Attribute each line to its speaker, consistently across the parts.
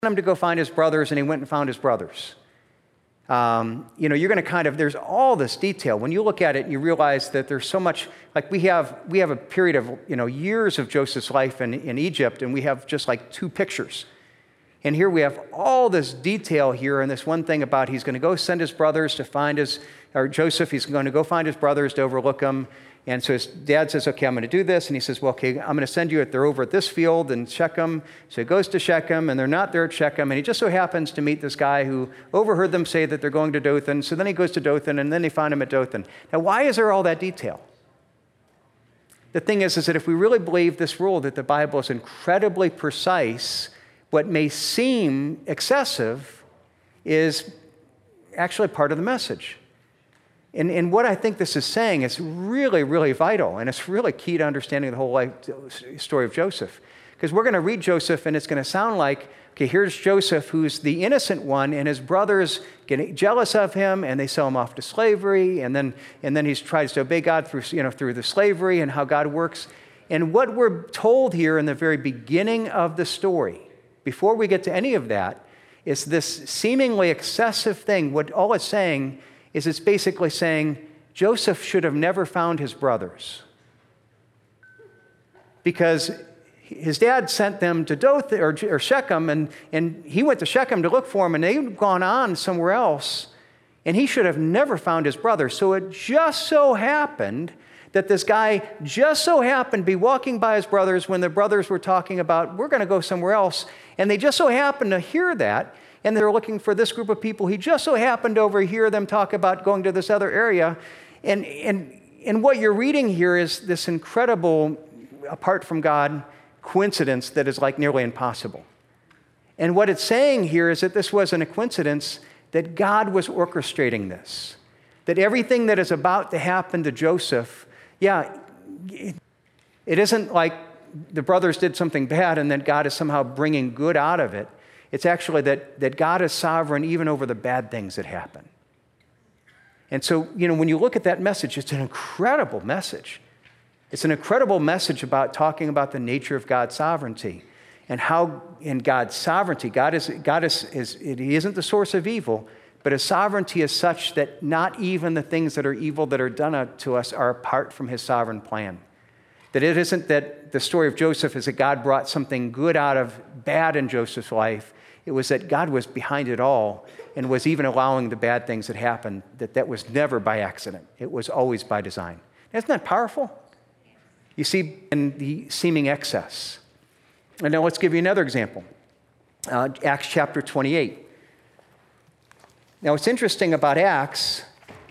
Speaker 1: him to go find his brothers, and he went and found his brothers. You're going to there's all this detail. When you look at it, you realize that there's so much, like we have a period of, years of Joseph's life in Egypt, and we have just like 2 pictures. And here we have all this detail here, and this one thing about he's going to go send his brothers to find Joseph, he's going to go find his brothers to overlook him. And so his dad says, okay, I'm going to do this. And he says, well, okay, I'm going to send you, they're over at this field in Shechem. So he goes to Shechem, and they're not there at Shechem. And he just so happens to meet this guy who overheard them say that they're going to Dothan. So then he goes to Dothan, and then they find him at Dothan. Now, why is there all that detail? The thing is that if we really believe this rule that the Bible is incredibly precise, what may seem excessive is actually part of the message. And what I think this is saying is really, really vital, and it's really key to understanding the whole life story of Joseph. Because we're going to read Joseph, and it's going to sound like, okay, here's Joseph, who's the innocent one, and his brothers get jealous of him, and they sell him off to slavery, and then he tries to obey God through the slavery and how God works. And what we're told here in the very beginning of the story, before we get to any of that, is this seemingly excessive thing. What all it's saying is it's basically saying Joseph should have never found his brothers, because his dad sent them to Dothan or Shechem, and he went to Shechem to look for them, and they'd gone on somewhere else, and he should have never found his brothers. So it just so happened that this guy just so happened to be walking by his brothers when the brothers were talking about, we're going to go somewhere else, and they just so happened to hear that, and they're looking for this group of people. He just so happened to overhear them talk about going to this other area. And what you're reading here is this incredible, apart from God, coincidence that is like nearly impossible. And what it's saying here is that this wasn't a coincidence, that God was orchestrating this. That everything that is about to happen to Joseph, it isn't like the brothers did something bad and that God is somehow bringing good out of it. It's actually that God is sovereign even over the bad things that happen. And so, when you look at that message, it's an incredible message. It's an incredible message about talking about the nature of God's sovereignty and how in God's sovereignty, He isn't the source of evil, but His sovereignty is such that not even the things that are evil that are done to us are apart from His sovereign plan. That it isn't that the story of Joseph is that God brought something good out of bad in Joseph's life. It was that God was behind it all and was even allowing the bad things that happened, that was never by accident. It was always by design. Isn't that powerful? You see, in the seeming excess. And now let's give you another example. Acts chapter 28. Now what's interesting about Acts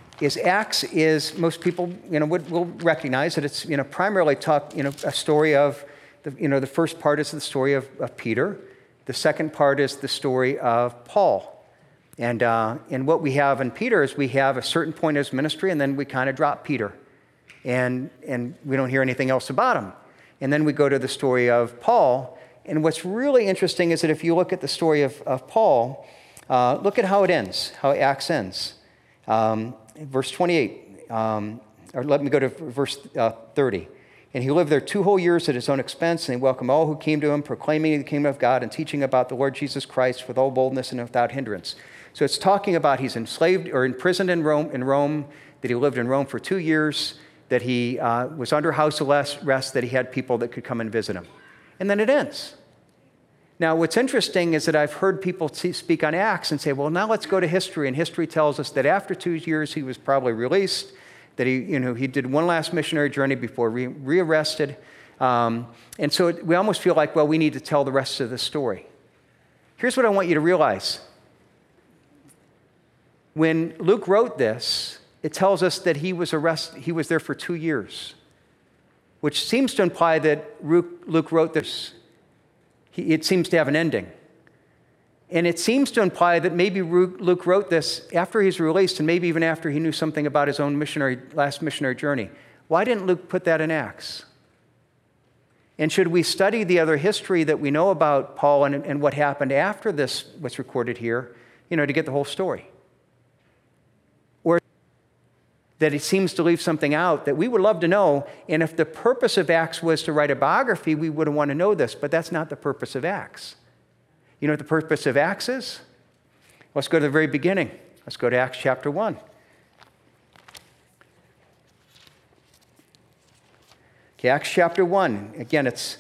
Speaker 1: is most people, will recognize that it's, primarily a story of, the first part is the story of Peter. The second part is the story of Paul. And what we have in Peter is we have a certain point of his ministry, and then we kind of drop Peter. And we don't hear anything else about him. And then we go to the story of Paul. And what's really interesting is that if you look at the story of Paul, look at how it ends, how Acts ends. Verse 28, or let me go to verse 30. And he lived there 2 whole years at his own expense, and he welcomed all who came to him, proclaiming the kingdom of God and teaching about the Lord Jesus Christ with all boldness and without hindrance. So it's talking about he's enslaved or imprisoned in Rome, that he lived in Rome for 2 years, that he was under house arrest, that he had people that could come and visit him. And then it ends. Now, what's interesting is that I've heard people speak on Acts and say, well, now let's go to history. And history tells us that after 2 years, he was probably released, that he did one last missionary journey before rearrested. And so we almost feel like, well, we need to tell the rest of the story. Here's what I want you to realize. When Luke wrote this, it tells us that he was there for 2 years, which seems to imply that Luke wrote this. It seems to have an ending. And it seems to imply that maybe Luke wrote this after he's released and maybe even after he knew something about his own last missionary journey. Why didn't Luke put that in Acts? And should we study the other history that we know about Paul and what happened after this, what's recorded here, to get the whole story? Or that it seems to leave something out that we would love to know, and if the purpose of Acts was to write a biography, we would want to know this, but that's not the purpose of Acts. You know what the purpose of Acts is? Let's go to the very beginning. Let's go to Acts chapter 1. Okay, Acts chapter 1. Again, it's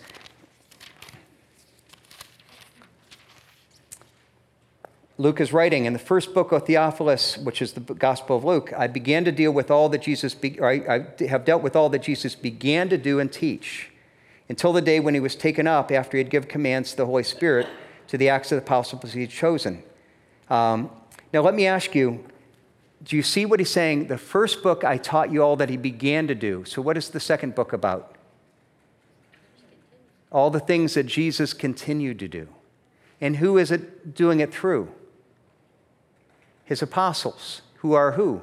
Speaker 1: Luke is writing, in the first book of Theophilus, which is the Gospel of Luke, I began to deal with all that I have dealt with all that Jesus began to do and teach, until the day when he was taken up after he had given commands to the Holy Spirit to the acts of the apostles he had chosen. Now let me ask you, do you see what he's saying? The first book I taught you all that he began to do. So what is the second book about? All the things that Jesus continued to do. And who is it doing it through? His apostles, who are who?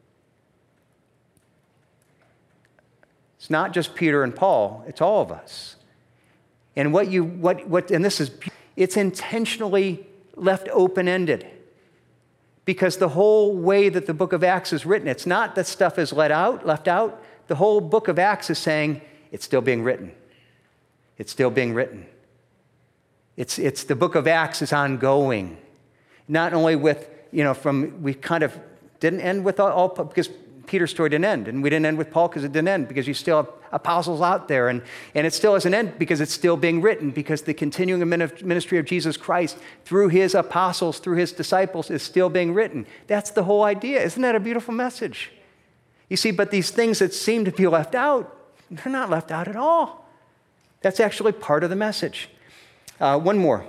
Speaker 1: It's not just Peter and Paul, it's all of us. And it's intentionally left open-ended. Because the whole way that the book of Acts is written, it's not that stuff is left out. The whole book of Acts is saying it's still being written. It's still being written. It's the book of Acts is ongoing. Not only with, we kind of didn't end with all because Peter's story didn't end, and we didn't end with Paul because it didn't end, because you still have apostles out there, and it still doesn't end because it's still being written, because the continuing ministry of Jesus Christ through his apostles, through his disciples, is still being written. That's the whole idea. Isn't that a beautiful message? You see, but these things that seem to be left out, they're not left out at all. That's actually part of the message. One more.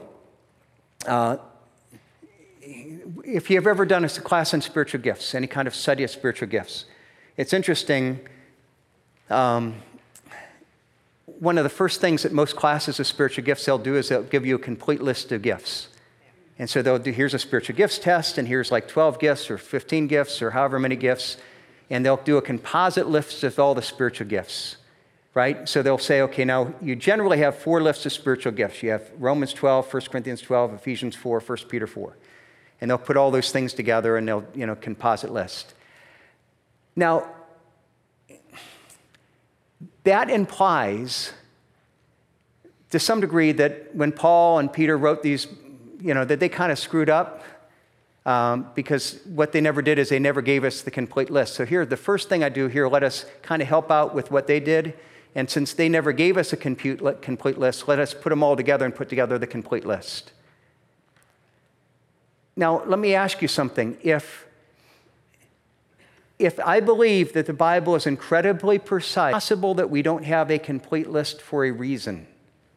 Speaker 1: If you've ever done a class on spiritual gifts, any kind of study of spiritual gifts, it's interesting. One of the first things that most classes of spiritual gifts they'll do is they'll give you a complete list of gifts. And so they'll do, here's a spiritual gifts test, and here's like 12 gifts or 15 gifts or however many gifts, and they'll do a composite list of all the spiritual gifts. Right? So they'll say, okay, now you generally have 4 lists of spiritual gifts. You have Romans 12, 1 Corinthians 12, Ephesians 4, 1 Peter 4. And they'll put all those things together and they'll, composite list. Now, that implies to some degree that when Paul and Peter wrote these, that they kind of screwed up because what they never did is they never gave us the complete list. So here, the first thing I do here, let us kind of help out with what they did. And since they never gave us a complete list, let us put them all together and put together the complete list. Now, let me ask you something. If I believe that the Bible is incredibly precise, it's possible that we don't have a complete list for a reason.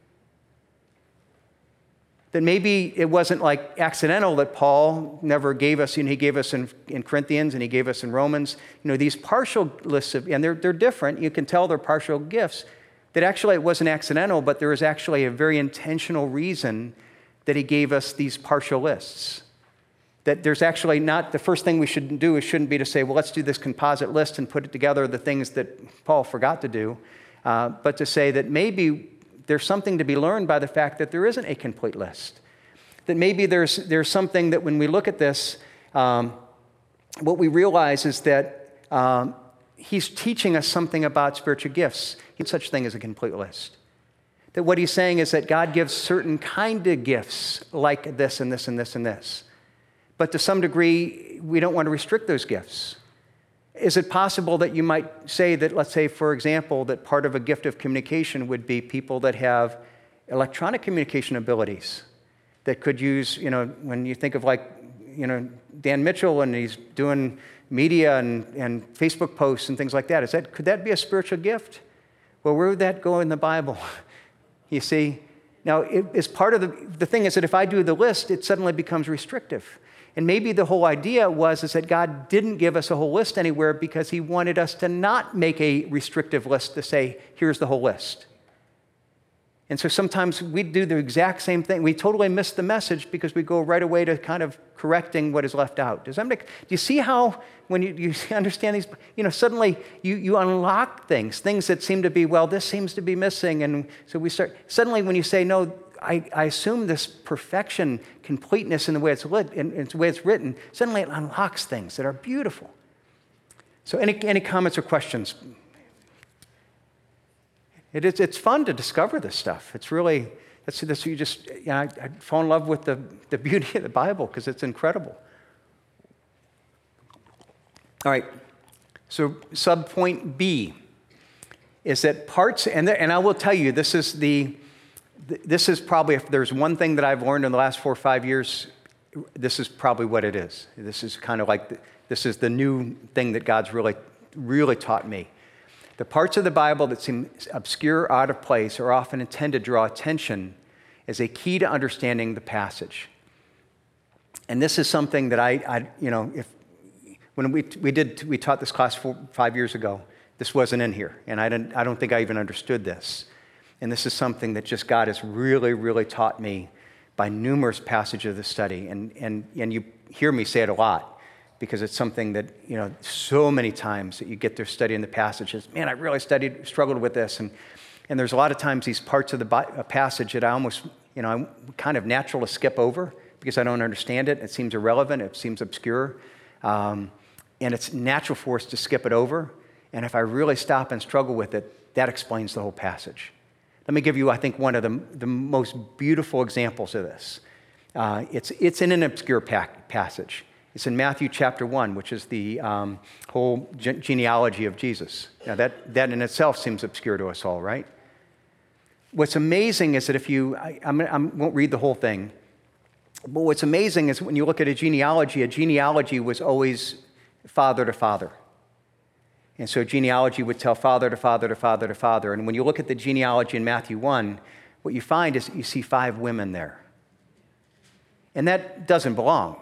Speaker 1: That maybe it wasn't like accidental that Paul never gave us, he gave us in Corinthians and he gave us in Romans, these partial lists and they're different. You can tell they're partial gifts. That actually it wasn't accidental, but there was actually a very intentional reason that he gave us these partial lists. That there's actually not, the first thing we should do shouldn't be to say, well, let's do this composite list and put it together, the things that Paul forgot to do, but to say that maybe there's something to be learned by the fact that there isn't a complete list. That maybe there's something that when we look at this, what we realize is that he's teaching us something about spiritual gifts. There's such thing as a complete list. That what he's saying is that God gives certain kind of gifts like this and this and this and this. But to some degree, we don't want to restrict those gifts. Is it possible that you might say that, let's say, for example, that part of a gift of communication would be people that have electronic communication abilities that could use, when you think of Dan Mitchell and he's doing media and Facebook posts and things like that, could that be a spiritual gift? Well, where would that go in the Bible? You see? Now, it's part of the thing is that if I do the list, it suddenly becomes restrictive. And maybe the whole idea is that God didn't give us a whole list anywhere because he wanted us to not make a restrictive list to say, here's the whole list. And so sometimes we do the exact same thing. We totally miss the message because we go right away to kind of correcting what is left out. Do you see how when you understand these, suddenly you unlock things that seem to be, well, this seems to be missing. And so suddenly when you say, no, I assume this perfection, completeness in the way it's lit and the way it's written, suddenly it unlocks things that are beautiful. So any comments or questions? It's fun to discover this stuff. It's really, That's you just, I fall in love with the beauty of the Bible because it's incredible. All right, so subpoint B is that parts, and I will tell you, this is probably, if there's one thing that I've learned in the last 4 or 5 years, this is probably what it is. This is kind of like, this is the new thing that God's really, really taught me. The parts of the Bible that seem obscure or out of place are often intended to draw attention as a key to understanding the passage. And this is something that when we taught this class 5 years ago, this wasn't in here, and I don't think I even understood this. And this is something that just God has really, really taught me by numerous passages of the study, and you hear me say it a lot, because it's something that, so many times that you get there studying the passages, man, I really struggled with this, and there's a lot of times these parts of the passage that I almost, I'm kind of natural to skip over because I don't understand it. It seems irrelevant. It seems obscure. And it's natural for us to skip it over. And if I really stop and struggle with it, that explains the whole passage. Let me give you, I think, one of the most beautiful examples of this. It's in an obscure passage. It's in Matthew chapter 1, which is the whole genealogy of Jesus. Now, that in itself seems obscure to us all, right? What's amazing is that I won't read the whole thing, but what's amazing is when you look at a genealogy was always father to father. And so genealogy would tell father to father to father to father. And when you look at the genealogy in Matthew 1, what you find is you see 5 women there. And that doesn't belong.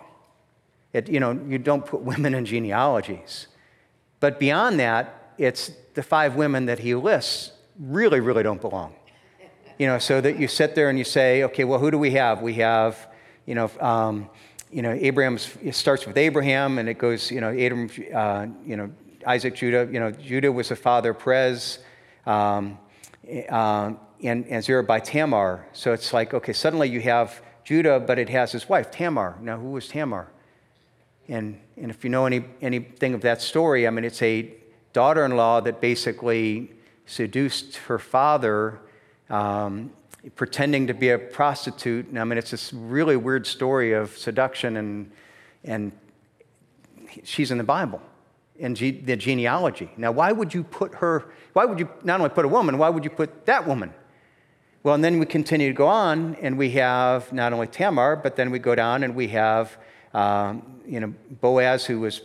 Speaker 1: You don't put women in genealogies. But beyond that, it's the 5 women that he lists really, really don't belong. So that you sit there and you say, okay, well, who do we have? We have, Abraham, it starts with Abraham, and it goes, Adam, Isaac, Judah. Judah was the father of Perez, and Zerah by Tamar. So it's like, okay, suddenly you have Judah, but it has his wife, Tamar. Now, who was Tamar? And if you know anything of that story, it's a daughter-in-law that basically seduced her father, pretending to be a prostitute. And it's this really weird story of seduction, and she's in the Bible, in the genealogy. Now, why would you not only put a woman, why would you put that woman? Well, and then we continue to go on, and we have not only Tamar, but then we go down and we have Boaz, who was,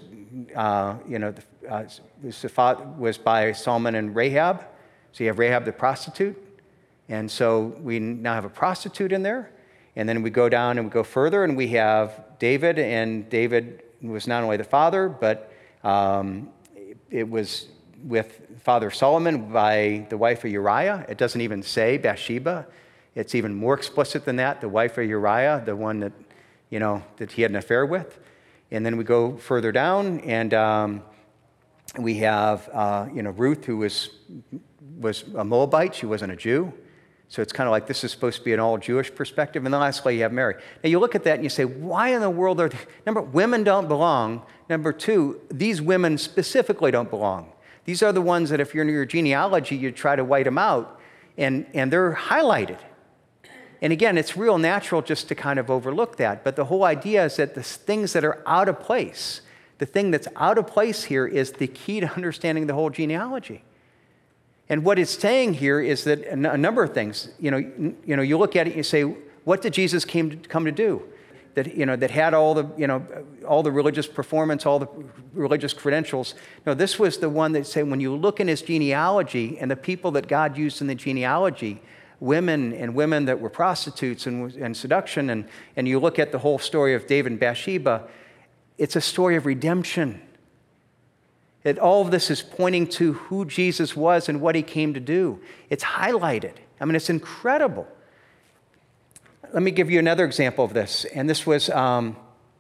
Speaker 1: was by Solomon and Rahab. So you have Rahab the prostitute. And so we now have a prostitute in there. And then we go down and we go further, and we have David. And David was not only the father, but it was with Father Solomon by the wife of Uriah. It doesn't even say Bathsheba. It's even more explicit than that, the wife of Uriah, the one that that he had an affair with. And then we go further down, and we have, Ruth, who was a Moabite. She wasn't a Jew. So it's kind of like this is supposed to be an all-Jewish perspective. And then lastly, you have Mary. Now, you look at that and you say, why in the world women don't belong. Number 2, these women specifically don't belong. These are the ones that if you're in your genealogy, you try to white them out, and they're highlighted. And again, it's real natural just to kind of overlook that. But the whole idea is that the things that are out of place, the thing that's out of place here is the key to understanding the whole genealogy. And what it's saying here is that a number of things, you look at it and you say, what did Jesus come to do? That had all the religious performance, all the religious credentials. No, this was the one that said when you look in his genealogy and the people that God used in the genealogy, women that were prostitutes and seduction, and you look at the whole story of David and Bathsheba, it's a story of redemption. That all of this is pointing to who Jesus was and what he came to do. It's highlighted. It's incredible. Let me give you another example of this. And this was an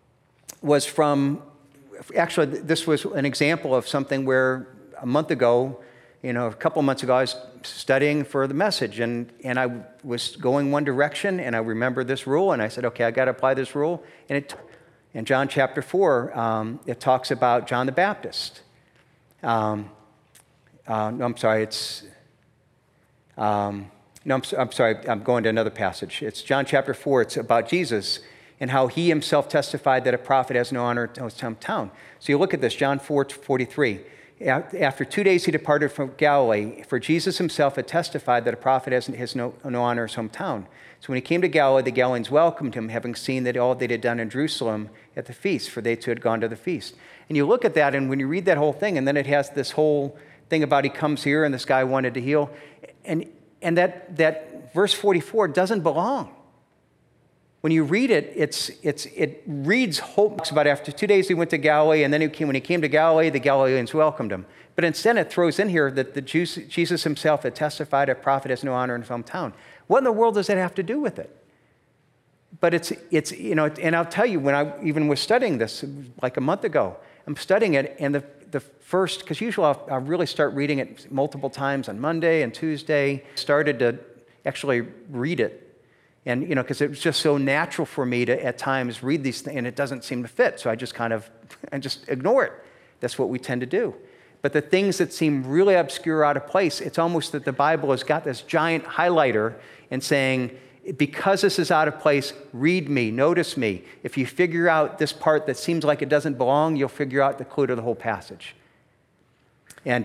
Speaker 1: example of something where a month ago, a couple of months ago, I was studying for the message, and I was going one direction, and I remembered this rule, and I said, okay, I got to apply this rule. And in John chapter 4, it talks about John the Baptist. No, I'm sorry, it's No, I'm sorry, I'm going to another passage. It's John chapter 4. It's about Jesus and how he himself testified that a prophet has no honor in his hometown. So you look at this, John 4:43. After 2 days he departed from Galilee, for Jesus himself had testified that a prophet has no honor in his hometown. So when he came to Galilee, the Galileans welcomed him, having seen that all they had done in Jerusalem at the feast, for they too had gone to the feast. And you look at that, and when you read that whole thing, and then it has this whole thing about he comes here, and this guy wanted to heal, and that verse 44 doesn't belong. When you read it, it reads hope about after 2 days he went to Galilee, and then when he came to Galilee, the Galileans welcomed him. But instead it throws in here that Jesus himself had testified a prophet has no honor in his hometown. What in the world does that have to do with it? But it's and I'll tell you, when I even was studying this like a month ago, I'm studying it, and the first, because usually I'll really start reading it multiple times on Monday and Tuesday, started to actually read it. And, because it was just so natural for me to, at times, read these things, and it doesn't seem to fit. So I just ignore it. That's what we tend to do. But the things that seem really obscure, out of place, it's almost that the Bible has got this giant highlighter and saying, because this is out of place, read me, notice me. If you figure out this part that seems like it doesn't belong, you'll figure out the clue to the whole passage. And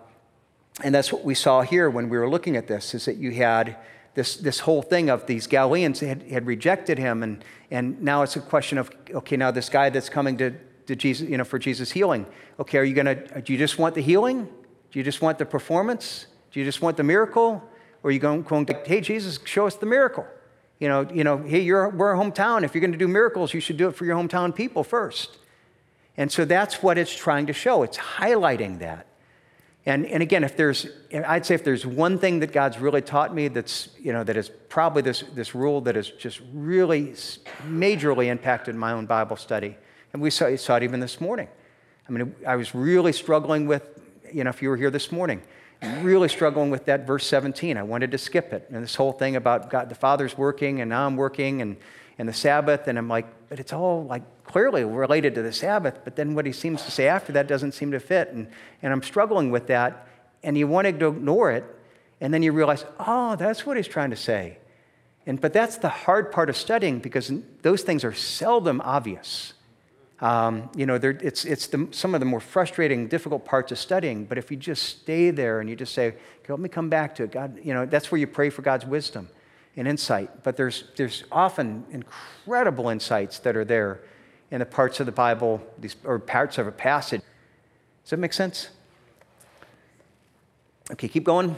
Speaker 1: that's what we saw here when we were looking at this, is that you had this whole thing of these Galileans had rejected him, and now it's a question of, okay, now this guy that's coming to Jesus, for Jesus' healing, okay, do you just want the healing? Do you just want the performance? Do you just want the miracle? Or are you going to, hey, Jesus, show us the miracle? Hey, we're a hometown. If you're going to do miracles, you should do it for your hometown people first. And so that's what it's trying to show. It's highlighting that. And again, I'd say if there's one thing that God's really taught me that is probably this rule that has just really majorly impacted my own Bible study. And we saw it even this morning. I mean, I was really struggling with, if you were here this morning, really struggling with that verse 17. I wanted to skip it. And this whole thing about God, the Father's working, and now I'm working, and the Sabbath, and I'm like, but it's all like clearly related to the Sabbath, but then what he seems to say after that doesn't seem to fit, and I'm struggling with that, and you wanted to ignore it, and then you realize, oh, that's what he's trying to say. But that's the hard part of studying, because those things are seldom obvious. It's some of the more frustrating, difficult parts of studying, but if you just stay there and you just say, okay, let me come back to it, God, that's where you pray for God's wisdom and insight. But there's often incredible insights that are there in the parts of the Bible, or parts of a passage. Does that make sense? Okay, keep going. All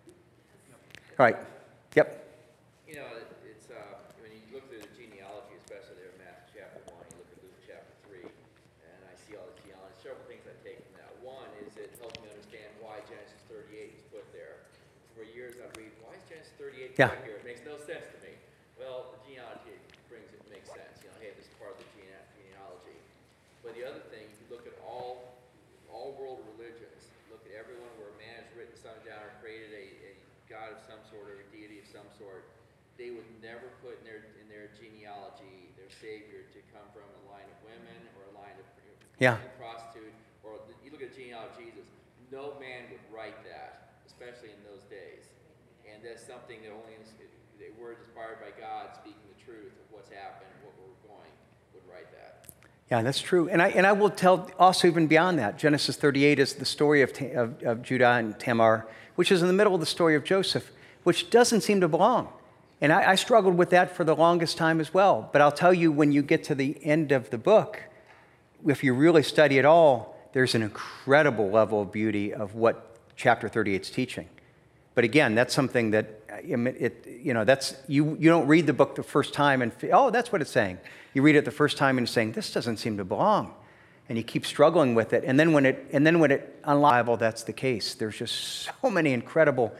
Speaker 1: right. Yep.
Speaker 2: It's when you look through the genealogy, especially there in Matthew chapter 1, you look at Luke chapter 3, and I see all the genealogy. Several things I take from that. One is it helps me understand why Genesis 38 is put there. For years I've read, why is Genesis 38 put here? It makes no sense to me. Well, the genealogy makes sense. Hey, this is part of the genealogy. But the other thing, you look at all world religions, look at everyone where man has written something down or created a god of some sort or a deity of some sort, they would never put in their genealogy their savior to come from a line of women or a line of prostitute. Or you look at the genealogy of Jesus, no man would write that, especially in those days. And that's something that only the word inspired by God, speaking the truth of what's happened, what we're going, would write that.
Speaker 1: Yeah, that's true. And I will tell also even beyond that, Genesis 38 is the story of Judah and Tamar, which is in the middle of the story of Joseph, which doesn't seem to belong. And I struggled with that for the longest time as well. But I'll tell you, when you get to the end of the book, if you really study it all, there's an incredible level of beauty of what chapter 38 is teaching. But again, that's something that, that's you don't read the book the first time and, oh, that's what it's saying. You read it the first time and you're saying, this doesn't seem to belong. And you keep struggling with it. And then when it unlivable, that's the case. There's just so many incredible,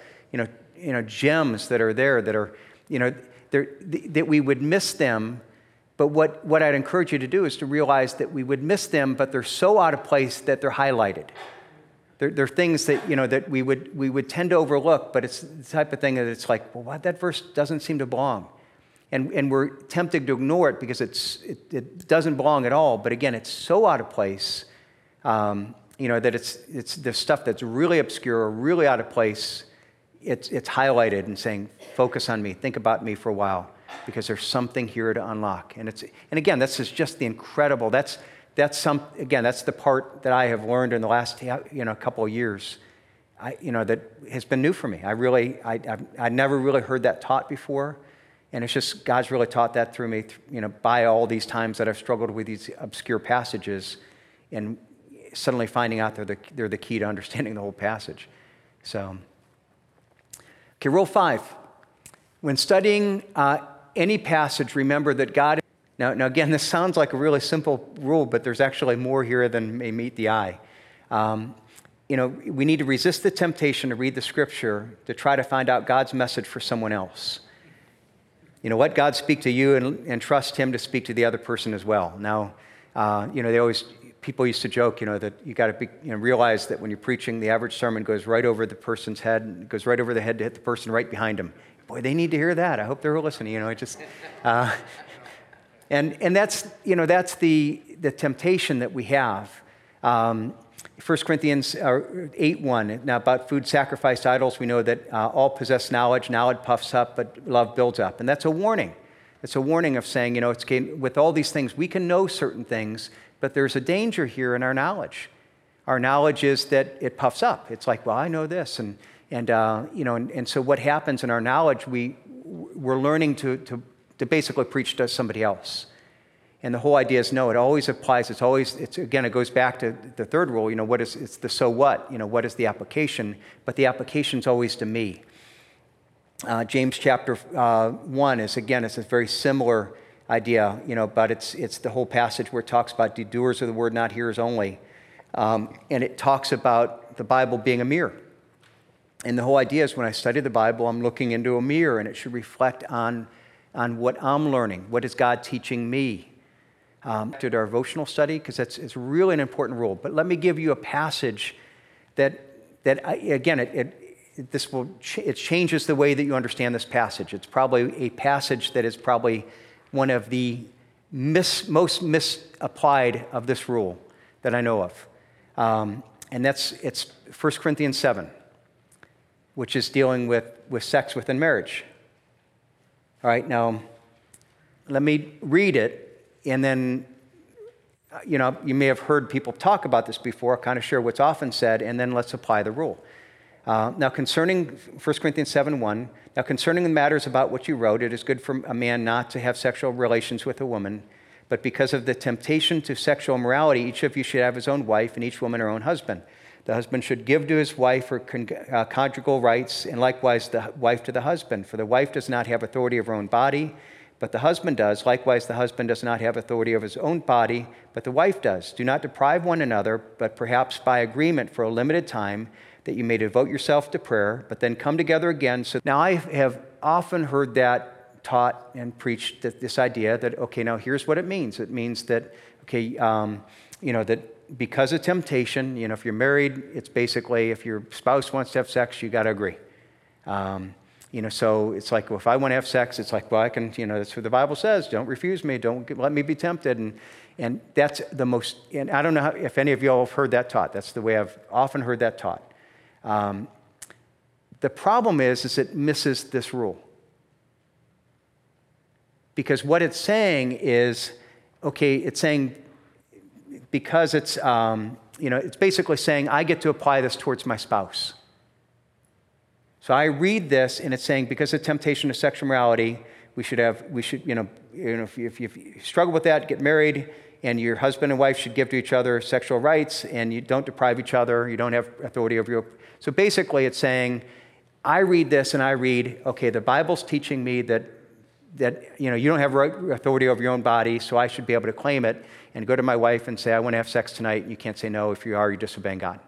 Speaker 1: gems that are there that are, that we would miss them. But what I'd encourage you to do is to realize that we would miss them, but they're so out of place that they're highlighted. They're things that, that we would tend to overlook, but it's the type of thing that it's like, well, what, that verse doesn't seem to belong. And we're tempted to ignore it because it doesn't belong at all. But again, it's so out of place, that it's the stuff that's really obscure or really out of place. it's highlighted and saying, focus on me, think about me for a while, because there's something here to unlock. And again, this is just the incredible, that's the part that I have learned in the last couple of years, that has been new for me. I never really heard that taught before. And it's just, God's really taught that through me, by all these times that I've struggled with these obscure passages, and suddenly finding out they're the key to understanding the whole passage. So, okay, rule 5. When studying any passage, remember that God... Now, again, this sounds like a really simple rule, but there's actually more here than may meet the eye. We need to resist the temptation to read the Scripture to try to find out God's message for someone else. Let God speak to you and trust Him to speak to the other person as well. Now, people used to joke, that you got to realize that when you're preaching, the average sermon goes right over the person's head, goes right over the head to hit the person right behind them. Boy, they need to hear that. I hope they're listening. And that's the temptation that we have. 1 Corinthians 8:1. Now, about food sacrificed to idols, we know that all possess knowledge. Knowledge puffs up, but love builds up. And that's a warning. It's a warning of saying, with all these things, we can know certain things, but there's a danger here in our knowledge. Our knowledge is that it puffs up. It's like, well, I know this, and so what happens in our knowledge, we're learning to basically preach to somebody else. And the whole idea is, no, it always applies. It goes back to the third rule. It's the so what. What is the application? But the application's always to me. James chapter 1 is a very similar idea, but it's the whole passage where it talks about the doers of the word, not hearers only. And it talks about the Bible being a mirror. And the whole idea is, when I study the Bible, I'm looking into a mirror, and it should reflect on what I'm learning. What is God teaching me? To our devotional study, because it's really an important rule. But let me give you a passage that it changes the way that you understand this passage. It's probably a passage that is probably one of the most misapplied of this rule that I know of. And it's 1 Corinthians 7, which is dealing with sex within marriage. All right, now, let me read it. And then, you may have heard people talk about this before, kind of share what's often said, and then let's apply the rule. Now, concerning 1 Corinthians 7:1, now concerning the matters about which you wrote, it is good for a man not to have sexual relations with a woman, but because of the temptation to sexual immorality, each of you should have his own wife, and each woman her own husband. The husband should give to his wife her conjugal rights, and likewise the wife to the husband. For the wife does not have authority of her own body, but the husband does. Likewise, the husband does not have authority over his own body, but the wife does. Do not deprive one another, but perhaps by agreement for a limited time, that you may devote yourself to prayer, but then come together again. So now I have often heard that taught and preached, this idea that, okay, now here's what it means. It means that, that because of temptation, if you're married, it's basically, if your spouse wants to have sex, you got to agree. So it's like, well, if I want to have sex, it's like, well, I can, that's what the Bible says. Don't refuse me. Don't let me be tempted. And that's the most, and I don't know if any of you all have heard that taught. That's the way I've often heard that taught. The problem is it misses this rule. Because what it's saying is, okay, it's saying, because it's, it's basically saying, I get to apply this towards my spouse. So I read this, and it's saying, because of temptation to sexual immorality, if you struggle with that, get married, and your husband and wife should give to each other sexual rights, and you don't deprive each other, you don't have authority over your... So basically it's saying, I read this, and I read, okay, the Bible's teaching me that you don't have authority over your own body, so I should be able to claim it, and go to my wife and say, I want to have sex tonight, and you can't say no. If you are, you're disobeying God.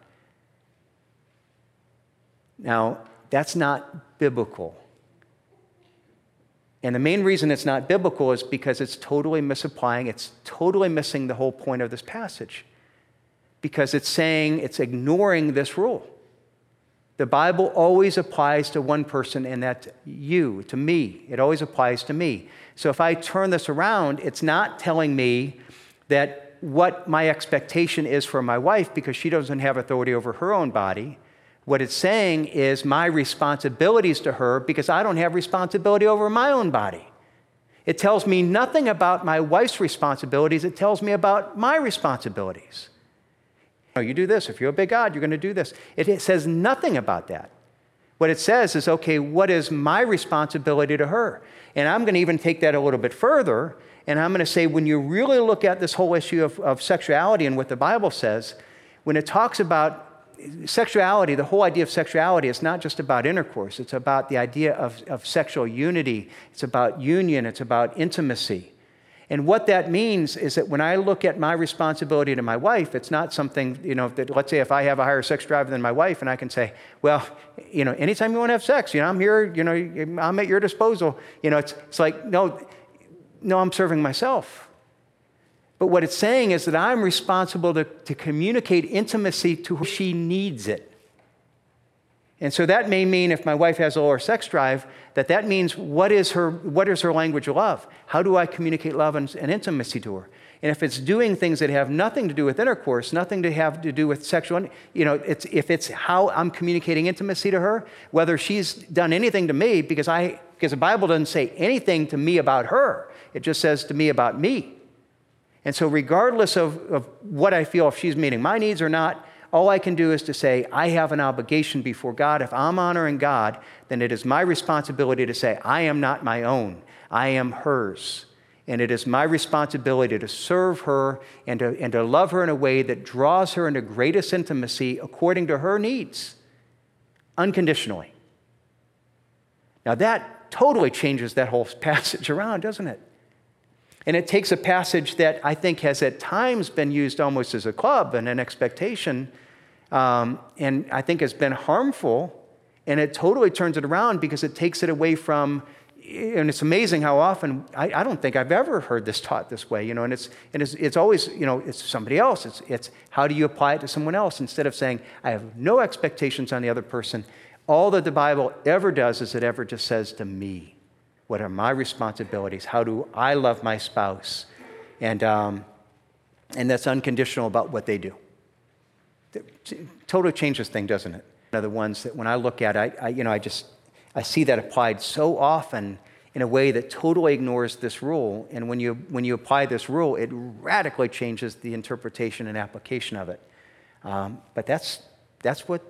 Speaker 1: Now, that's not biblical. And the main reason it's not biblical is because it's totally misapplying, it's totally missing the whole point of this passage. Because it's saying, it's ignoring this rule. The Bible always applies to one person, and that's you, to me. It always applies to me. So if I turn this around, it's not telling me that what my expectation is for my wife, because she doesn't have authority over her own body, What it's saying is my responsibilities to her because I don't have responsibility over my own body. It tells me nothing about my wife's responsibilities. It tells me about my responsibilities. You do this. If you obey God, you're going to do this. It says nothing about that. What it says is, okay, what is my responsibility to her? And I'm going to even take that a little bit further, and I'm going to say when you really look at this whole issue of sexuality and what the Bible says, when it talks about sexuality, the whole idea of sexuality is not just about intercourse. It's about the idea of sexual unity. It's about union. It's about intimacy. And what that means is that when I look at my responsibility to my wife, it's not something, that let's say if I have a higher sex drive than my wife and I can say, well, anytime you want to have sex, I'm here, I'm at your disposal. It's like, no, I'm serving myself. But what it's saying is that I'm responsible to communicate intimacy to her. She needs it. And so that may mean if my wife has a lower sex drive, that means what is her language of love? How do I communicate love and intimacy to her? And if it's doing things that have nothing to do with intercourse, nothing to have to do with sexual, if it's how I'm communicating intimacy to her, whether she's done anything to me, because the Bible doesn't say anything to me about her. It just says to me about me. And so regardless of what I feel, if she's meeting my needs or not, all I can do is to say, I have an obligation before God. If I'm honoring God, then it is my responsibility to say, I am not my own. I am hers. And it is my responsibility to serve her and to love her in a way that draws her into greatest intimacy according to her needs, unconditionally. Now that totally changes that whole passage around, doesn't it? And it takes a passage that I think has at times been used almost as a club and an expectation, and I think has been harmful, and it totally turns it around because it takes it away from, and it's amazing how often, I don't think I've ever heard this taught this way, and it's always, it's somebody else. It's how do you apply it to someone else instead of saying, I have no expectations on the other person. All that the Bible ever does is it ever just says to me, what are my responsibilities? How do I love my spouse? And that's unconditional about what they do. It totally changes things, doesn't it? The ones that when I look at, I see that applied so often in a way that totally ignores this rule. And when you apply this rule, it radically changes the interpretation and application of it. But that's what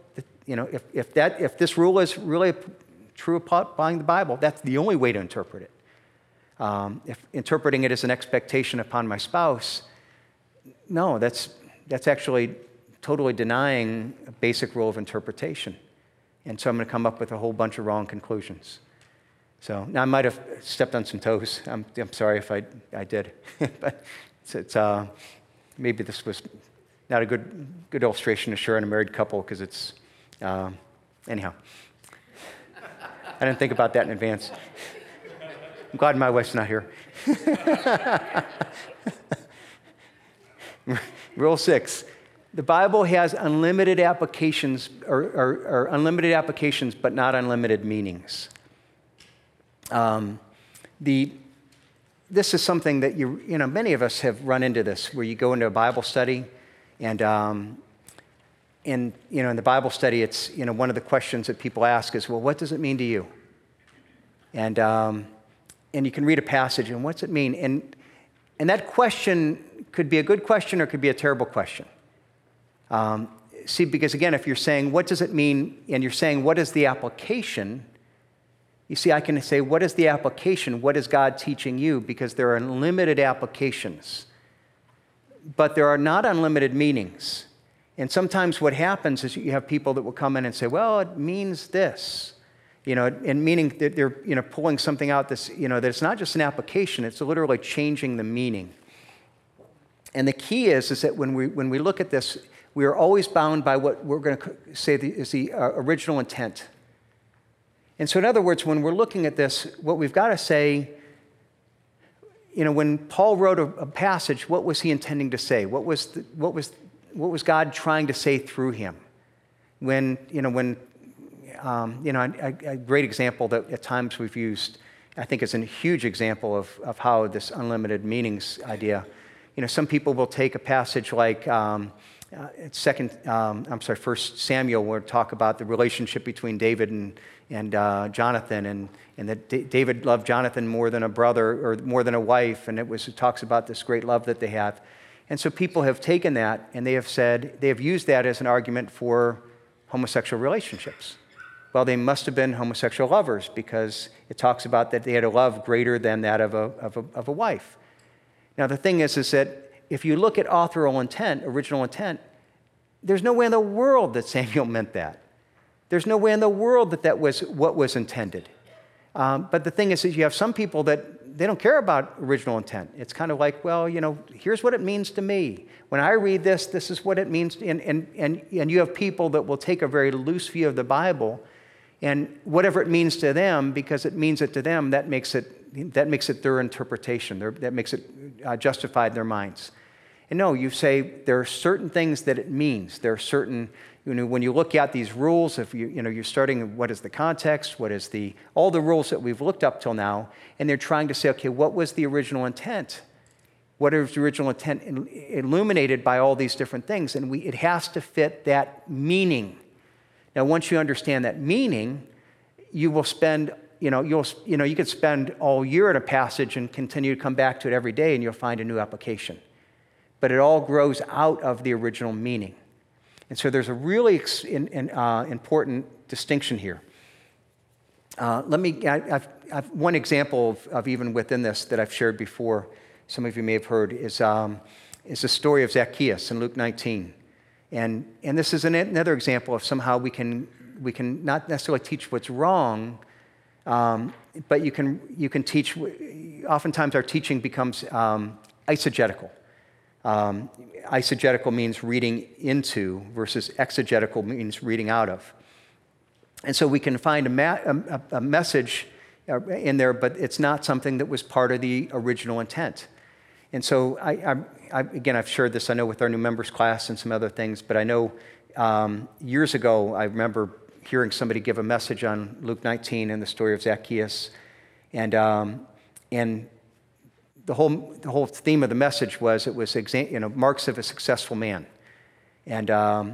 Speaker 1: if this rule is really true applying the Bible, that's the only way to interpret it. If interpreting it as an expectation upon my spouse, no, that's actually totally denying a basic rule of interpretation. And so I'm going to come up with a whole bunch of wrong conclusions. So now I might have stepped on some toes. I'm sorry if I did. But it's maybe this was not a good illustration to share in a married couple because it's, anyhow. I didn't think about that in advance. I'm glad my wife's not here. Rule 6. The Bible has unlimited applications, or unlimited applications, but not unlimited meanings. This is something that many of us have run into this, where you go into a Bible study, and in the Bible study, it's one of the questions that people ask is, well, what does it mean to you? And you can read a passage, and what's it mean? And that question could be a good question or it could be a terrible question. Because again, if you're saying, what does it mean? And you're saying, what is the application? You see, I can say, what is the application? What is God teaching you? Because there are unlimited applications. But there are not unlimited meanings. And sometimes what happens is you have people that will come in and say, well, it means this. And meaning that they're, pulling something out that it's not just an application, it's literally changing the meaning. And the key is that when we look at this, we are always bound by what we're going to say is the original intent. And so in other words, when we're looking at this, what we've got to say, when Paul wrote a passage, what was he intending to say? What was God trying to say through him? A great example that at times we've used, I think is a huge example of how this unlimited meanings idea. Some people will take a passage like First Samuel, where we talk about the relationship between David and Jonathan, and that David loved Jonathan more than a brother or more than a wife, and it talks about this great love that they have. And so people have taken that and they have used that as an argument for homosexual relationships. Well, they must have been homosexual lovers because it talks about that they had a love greater than that of a wife. Now, the thing is that if you look at authorial intent, original intent, there's no way in the world that Samuel meant that. There's no way in the world that was what was intended. But the thing is that you have some people that they don't care about original intent. It's kind of like, well, here's what it means to me. When I read this, this is what it means. And you have people that will take a very loose view of the Bible, and whatever it means to them, because it means it to them, that makes it their interpretation. That makes it justified in their minds. And no, you say there are certain things that it means. There are certain, when you look at these rules, if you're starting, what is the context? What is all the rules that we've looked up till now, and they're trying to say, okay, what was the original intent? What is the original intent illuminated by all these different things? And it has to fit that meaning. Now, once you understand that meaning, you will spend, you could spend all year in a passage and continue to come back to it every day, and you'll find a new application. But it all grows out of the original meaning. And so there's a really important distinction here. I've one example of even within this that I've shared before, some of you may have heard, is the story of Zacchaeus in Luke 19. And this is another example of somehow we can not necessarily teach what's wrong, but you can teach. Oftentimes our teaching becomes eisegetical. Eisegetical means reading into versus exegetical means reading out of. And so we can find a message in there, but it's not something that was part of the original intent. And so I've shared this, I know, with our new members class and some other things, but I know years ago, I remember hearing somebody give a message on Luke 19 and the story of Zacchaeus. And the whole theme of the message was marks of a successful man, and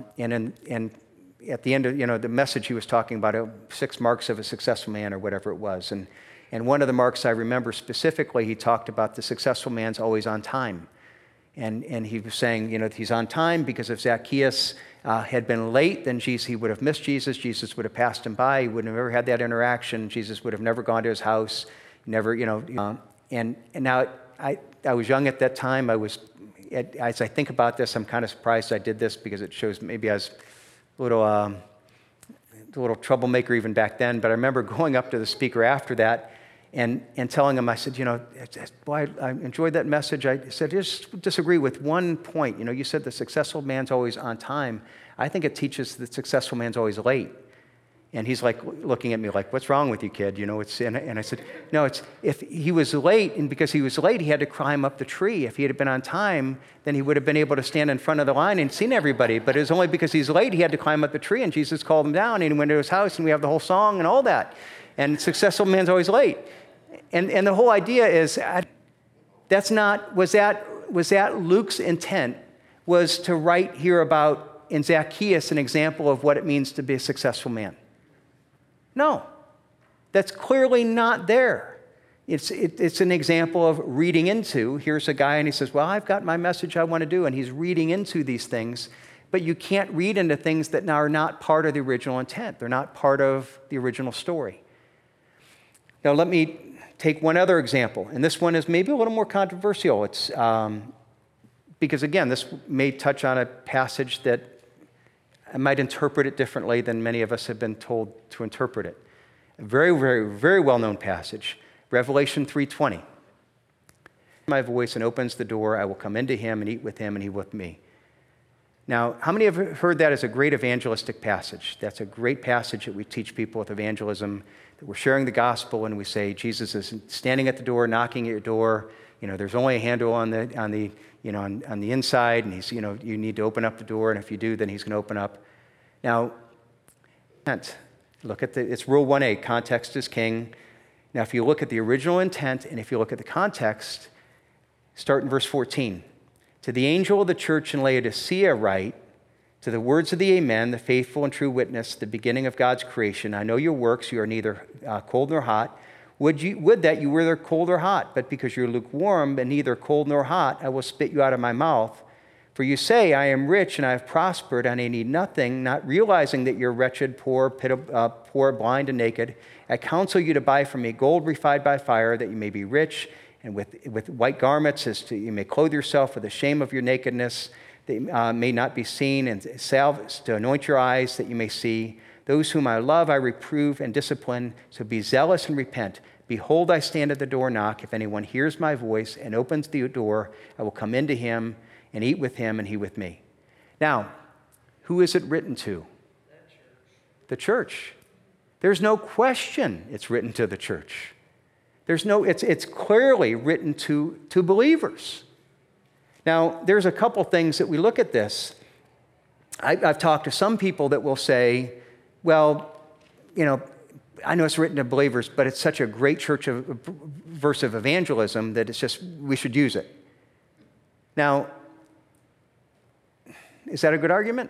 Speaker 1: at the end of the message he was talking about 6 marks of a successful man or whatever it was, and one of the marks I remember specifically, he talked about the successful man's always on time, and he was saying he's on time because if Zacchaeus had been late, then he would have missed Jesus. Jesus would have passed him by. He would have never had that interaction. Jesus would have never gone to his house. Never, And now I was young at that time. As I think about this, I'm kind of surprised I did this because it shows maybe I was a little troublemaker even back then. But I remember going up to the speaker after that and telling him, I said, boy, I enjoyed that message. I said, just disagree with one point. You said the successful man's always on time. I think it teaches that the successful man's always late. And he's like looking at me like, what's wrong with you, kid? And I said, no, it's if he was late, and because he was late, he had to climb up the tree. If he had been on time, then he would have been able to stand in front of the line and seen everybody. But it was only because he's late, he had to climb up the tree, and Jesus called him down, and he went to his house, and we have the whole song and all that. And successful man's always late. And the whole idea is, was that Luke's intent was to write here about, in Zacchaeus, an example of what it means to be a successful man? No, that's clearly not there. It's an example of reading into. Here's a guy and he says, well, I've got my message I want to do, and he's reading into these things, but you can't read into things that are not part of the original intent. They're not part of the original story. Now, let me take one other example, and this one is maybe a little more controversial. It's because, again, this may touch on a passage that I might interpret it differently than many of us have been told to interpret it. A very, very, very well-known passage, Revelation 3:20. My voice and opens the door, I will come into him and eat with him and he with me. Now, how many have heard that as a great evangelistic passage? That's a great passage that we teach people with evangelism, that we're sharing the gospel and we say, Jesus is standing at the door, knocking at your door. There's only a handle on the inside, and he's, you need to open up the door, and if you do, then he's going to open up. Now, look at it's Rule 1A, context is king. Now, if you look at the original intent, and if you look at the context, start in verse 14. To the angel of the church in Laodicea write, To the words of the Amen, the faithful and true witness, the beginning of God's creation, I know your works, you are neither cold nor hot. Would that you were either cold or hot, but because you're lukewarm and neither cold nor hot, I will spit you out of my mouth. For you say, I am rich and I have prospered and I need nothing, not realizing that you're wretched, poor, blind, and naked. I counsel you to buy from me gold refined by fire, that you may be rich, and with white garments, you may clothe yourself with the shame of your nakedness, that may not be seen, and salve to anoint your eyes, that you may see. Those whom I love I reprove and discipline, so be zealous and repent. Behold, I stand at the door and knock. If anyone hears my voice and opens the door, I will come into him and eat with him and he with me. Now, who is it written to? The church. There's no question it's written to the church. It's clearly written to believers. Now, there's a couple things that we look at this. I've talked to some people that will say, well, I know it's written to believers, but it's such a great verse of evangelism that it's just, we should use it. Now, is that a good argument?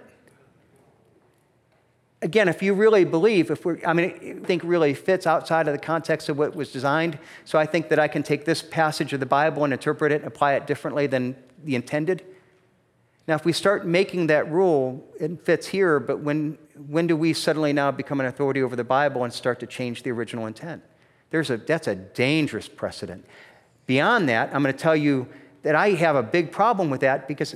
Speaker 1: Again, if you really believe, I think really fits outside of the context of what was designed. So I think that I can take this passage of the Bible and interpret it and apply it differently than the intended. Now, if we start making that rule, it fits here, but when do we suddenly now become an authority over the Bible and start to change the original intent? That's a dangerous precedent. Beyond that, I'm going to tell you that I have a big problem with that because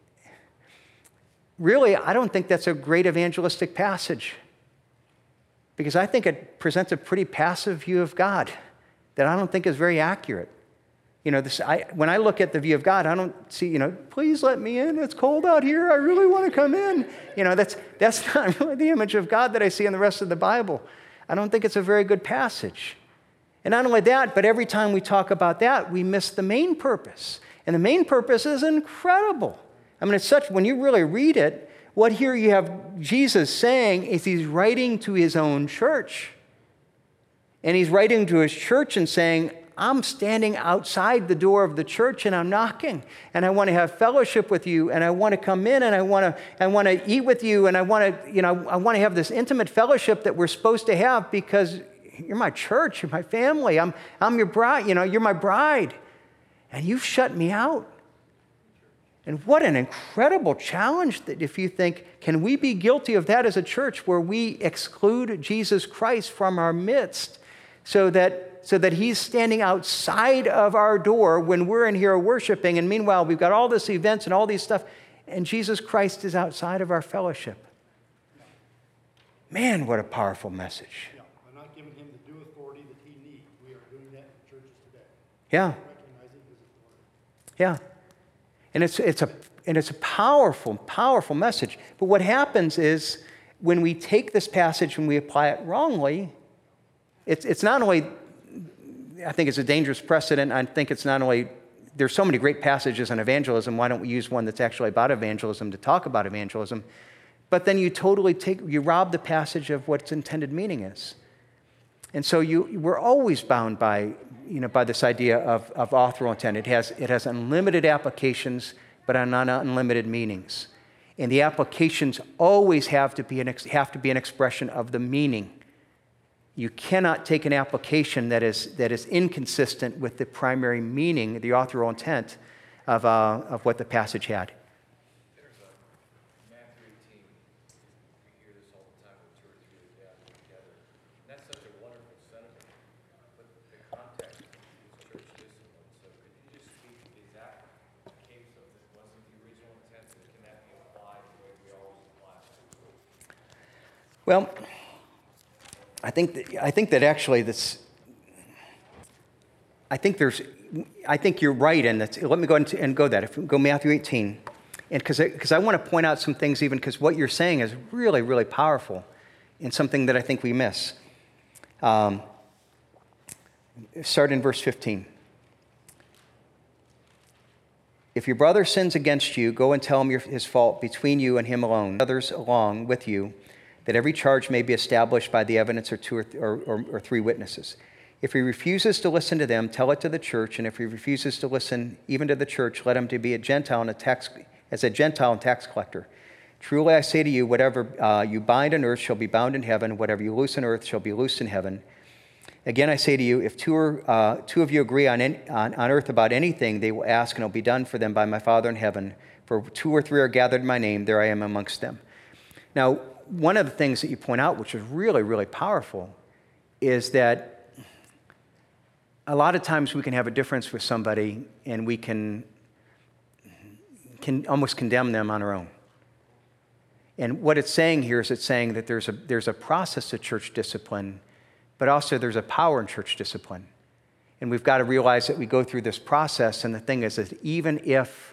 Speaker 1: really, I don't think that's a great evangelistic passage, because I think it presents a pretty passive view of God that I don't think is very accurate. When I look at the view of God, I don't see, please let me in. It's cold out here. I really want to come in. That's not really the image of God that I see in the rest of the Bible. I don't think it's a very good passage. And not only that, but every time we talk about that, we miss the main purpose. And the main purpose is incredible. It's such, when you really read it, what here you have Jesus saying is he's writing to his own church. And he's writing to his church and saying, I'm standing outside the door of the church and I'm knocking, and I want to have fellowship with you, and I want to come in and I want to eat with you, and I want to have this intimate fellowship that we're supposed to have because you're my church, you're my family, I'm your bride, you're my bride, and you've shut me out. And what an incredible challenge that if you think, can we be guilty of that as a church where we exclude Jesus Christ from our midst so that he's standing outside of our door when we're in here worshiping, and meanwhile we've got all these events and all these stuff, and Jesus Christ is outside of our fellowship. Man, what a powerful message.
Speaker 3: Yeah, we're not giving him the due authority that he needs. We are doing that in churches today.
Speaker 1: Yeah.
Speaker 3: Recognizing his authority.
Speaker 1: Yeah. And it's a powerful, powerful message. But what happens is when we take this passage and we apply it wrongly, it's not only, I think it's a dangerous precedent. I think it's not only, there's so many great passages on evangelism. Why don't we use one that's actually about evangelism to talk about evangelism? But then you you rob the passage of what its intended meaning is. And so we're always bound by this idea of authorial intent. It has unlimited applications, but not unlimited meanings. And the applications always have to be an expression of the meaning. You cannot take an application that is inconsistent with the primary meaning, the authorial intent of what the passage had.
Speaker 4: There's Matthew 18. We hear this all the time when two or three are gathered together. And that's such a wonderful sentiment. But the context is church discipline. So could you just speak to the exact case of this wasn't the original intent, and can that be applied the way we always apply it?
Speaker 1: Well, I think that actually this. I think you're right in that. Let me go and go that. If we go Matthew 18, and because I want to point out some things, even because what you're saying is really, really powerful, and something that I think we miss. Start in verse 15. If your brother sins against you, go and tell him his fault between you and him alone, others along with you, that every charge may be established by the evidence of two or three witnesses. If he refuses to listen to them, tell it to the church, and if he refuses to listen even to the church, let him to be a Gentile and tax collector. Truly I say to you, whatever you bind on earth shall be bound in heaven, whatever you loose on earth shall be loosed in heaven. Again, I say to you, if two of you agree on earth about anything, they will ask, and it will be done for them by my Father in heaven. For 2 or 3 are gathered in my name, there I am amongst them. Now, one of the things that you point out, which is really, really powerful, is that a lot of times we can have a difference with somebody, and we can almost condemn them on our own. And what it's saying here is it's saying that there's a process to church discipline, but also there's a power in church discipline. And we've got to realize that we go through this process, and the thing is that even if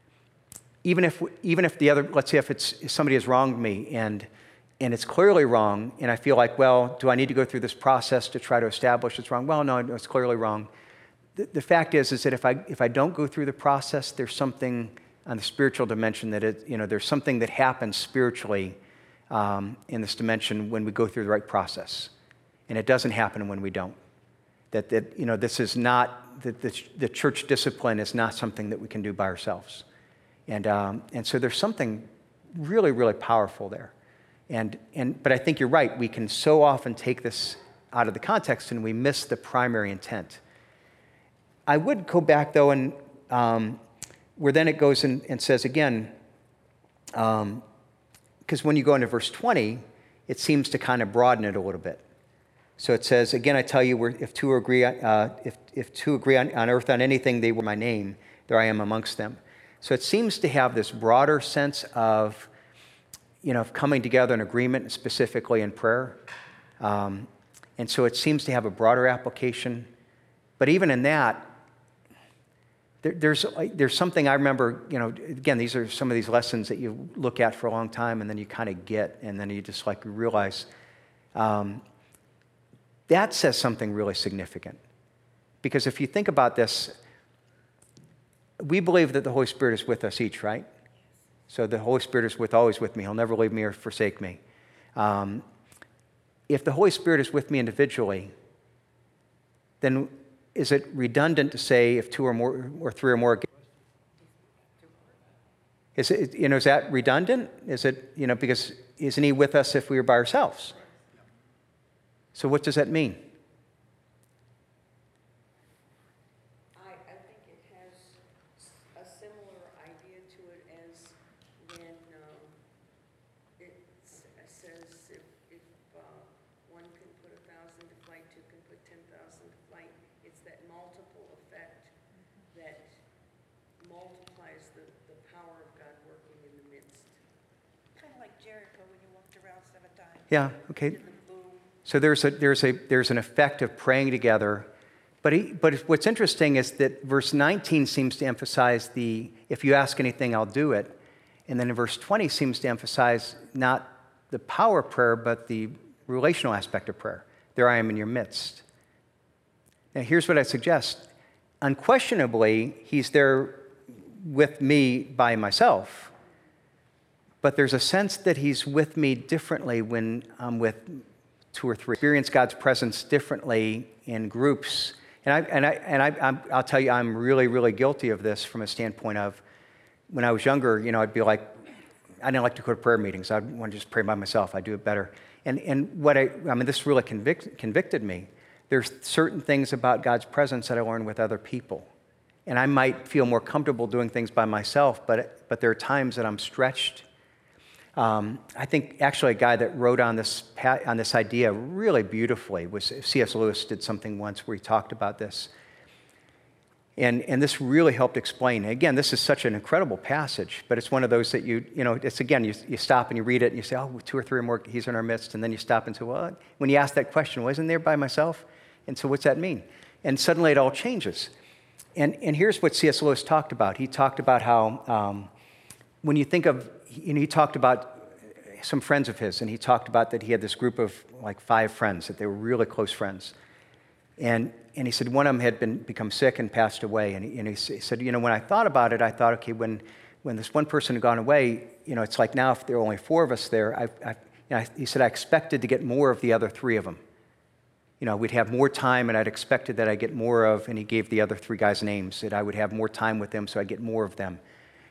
Speaker 1: the other, let's say if somebody has wronged me and it's clearly wrong, and I feel like, well, do I need to go through this process to try to establish it's wrong? Well, no, it's clearly wrong. The fact is that if I don't go through the process, there's something on the spiritual dimension that there's something that happens spiritually in this dimension when we go through the right process. And it doesn't happen when we don't. This is not, the church discipline is not something that we can do by ourselves. And so there's something really, really powerful there. But I think you're right. We can so often take this out of the context and we miss the primary intent. I would go back, though, and where then it goes and says again, because when you go into verse 20, it seems to kind of broaden it a little bit. So it says, again, I tell you, if two agree on earth on anything, they will my name, there I am amongst them. So it seems to have this broader sense of coming together in agreement, specifically in prayer. And so it seems to have a broader application. But even in that, there's something I remember, again, these are some of these lessons that you look at for a long time and then you kind of get, and then you just realize that says something really significant. Because if you think about this, we believe that the Holy Spirit is with us each, right? So the Holy Spirit is always with me. He'll never leave me or forsake me. If the Holy Spirit is with me individually, then is it redundant to say if 2 or more or 3 or more? Is it, is that redundant? Is it, because isn't he with us if we were by ourselves? So what does that mean?
Speaker 5: I think it has a similar idea to it as when it says if one can put 1,000 to flight, 2 can put 10,000 to flight. It's that multiple effect that multiplies the power of God working in the midst.
Speaker 6: Kind of like Jericho when you walked around 7 times.
Speaker 1: Yeah, okay. So there's an effect of praying together. But what's interesting is that verse 19 seems to emphasize if you ask anything, I'll do it. And then in verse 20 seems to emphasize not the power of prayer, but the relational aspect of prayer. There I am in your midst. Now here's what I suggest. Unquestionably, he's there with me by myself. But there's a sense that he's with me differently when I'm with 2 or 3. Experience God's presence differently in groups. I'll tell you, I'm really, really guilty of this from a standpoint of when I was younger, I'd be like, I didn't like to go to prayer meetings. I'd want to just pray by myself. I'd do it better. This really convicted me. There's certain things about God's presence that I learned with other people. And I might feel more comfortable doing things by myself, but there are times that I'm stretched. I think actually a guy that wrote on this idea really beautifully was C.S. Lewis. Did something once where he talked about this. And this really helped explain. Again, this is such an incredible passage, but it's one of those that you stop and you read it and you say, 2 or 3 or more, he's in our midst. And then you stop and say, well, when you ask that question, wasn't there by myself? And so what's that mean? And suddenly it all changes. And here's what C.S. Lewis talked about. He talked about how when you think of, he talked about some friends of his, and he talked about that he had this group of 5 friends, that they were really close friends. And he said one of them had become sick and passed away. And he said, when I thought about it, I thought, okay, when this one person had gone away, it's like now if there are only 4 of us there, he said I expected to get more of the other 3 of them. We'd have more time, and I'd expected that I'd get more of, and he gave the other 3 guys names, that I would have more time with them, so I'd get more of them.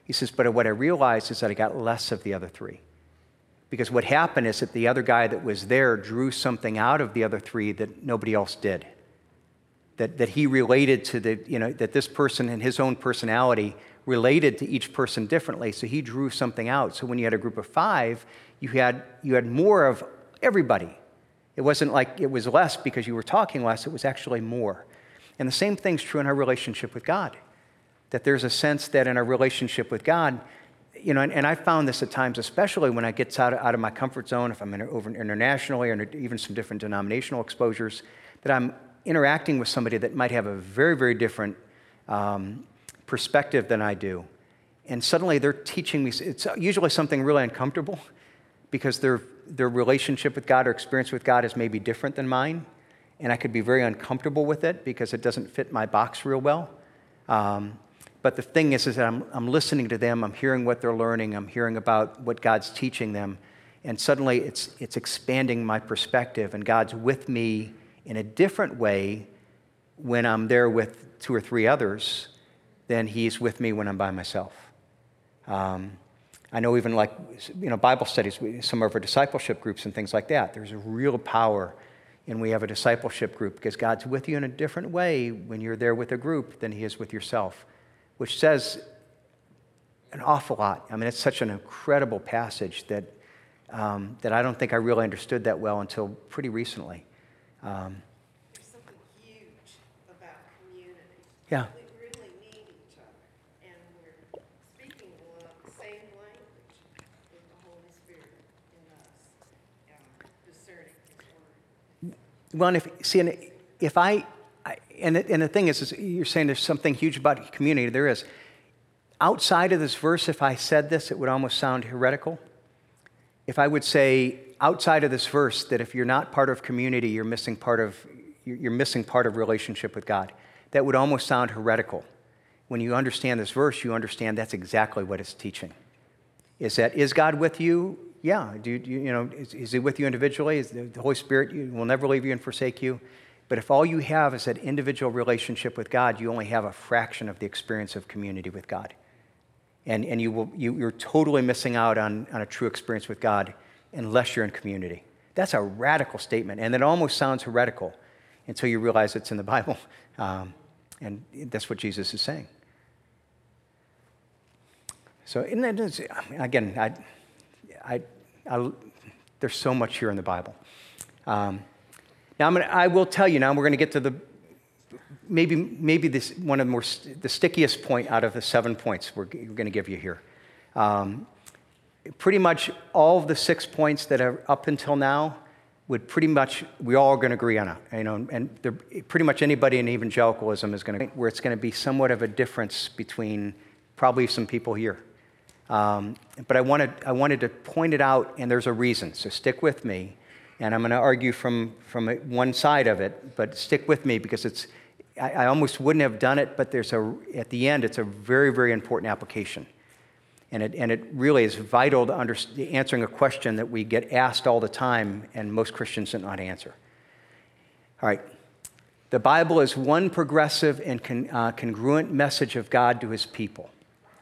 Speaker 1: He says, but what I realized is that I got less of the other three. Because what happened is that the other guy that was there drew something out of the other three that nobody else did. That he related to that this person and his own personality related to each person differently, so he drew something out. So when you had a group of 5, you had more of everybody. It wasn't like it was less because you were talking less, it was actually more. And the same thing's true in our relationship with God. That there's a sense that in our relationship with God, and I found this at times, especially when I get out of my comfort zone, if I'm over internationally or even some different denominational exposures, that I'm interacting with somebody that might have a very, very different perspective than I do. And suddenly they're teaching me, it's usually something really uncomfortable because their relationship with God or experience with God is maybe different than mine. And I could be very uncomfortable with it because it doesn't fit my box real well. But the thing is that I'm listening to them, I'm hearing what they're learning, I'm hearing about what God's teaching them, and suddenly it's expanding my perspective, and God's with me in a different way when I'm there with 2 or 3 others than He's with me when I'm by myself. I know even Bible studies, some of our discipleship groups and things like that, there's a real power and we have a discipleship group because God's with you in a different way when you're there with a group than He is with yourself, which says an awful lot. I mean, it's such an incredible passage that I don't think I really understood that well until pretty recently.
Speaker 7: There's something huge about community.
Speaker 1: Yeah.
Speaker 7: We really need each other, and we're speaking the same language with the Holy Spirit in us, discerning His word.
Speaker 1: Well, and the thing is you're saying there's something huge about community. There is. Outside of this verse, if I said this, it would almost sound heretical. If I would say outside of this verse that if you're not part of community, you're missing part of relationship with God, that would almost sound heretical. When you understand this verse, you understand that's exactly what it's teaching. Is God with you? Yeah. Is He with you individually? Is the Holy Spirit will never leave you and forsake you? But if all you have is that individual relationship with God, you only have a fraction of the experience of community with God. And you're totally missing out on a true experience with God unless you're in community. That's a radical statement, and it almost sounds heretical until you realize it's in the Bible. And that's what Jesus is saying. So, again, there's so much here in the Bible. Now, I will tell you now, we're going to get to the maybe this one of the stickiest point out of the 7 points we're going to give you here. Pretty much all of the 6 points that are up until now we all are going to agree on it. And pretty much anybody in evangelicalism is going to, where it's going to be somewhat of a difference between probably some people here. But I wanted to point it out, and there's a reason, so stick with me. And I'm going to argue from one side of it, but stick with me because I almost wouldn't have done it, but at the end, it's a very, very important application. And it really is vital to answering a question that we get asked all the time, and most Christians don't know how to answer. All right. The Bible is one progressive and congruent message of God to His people.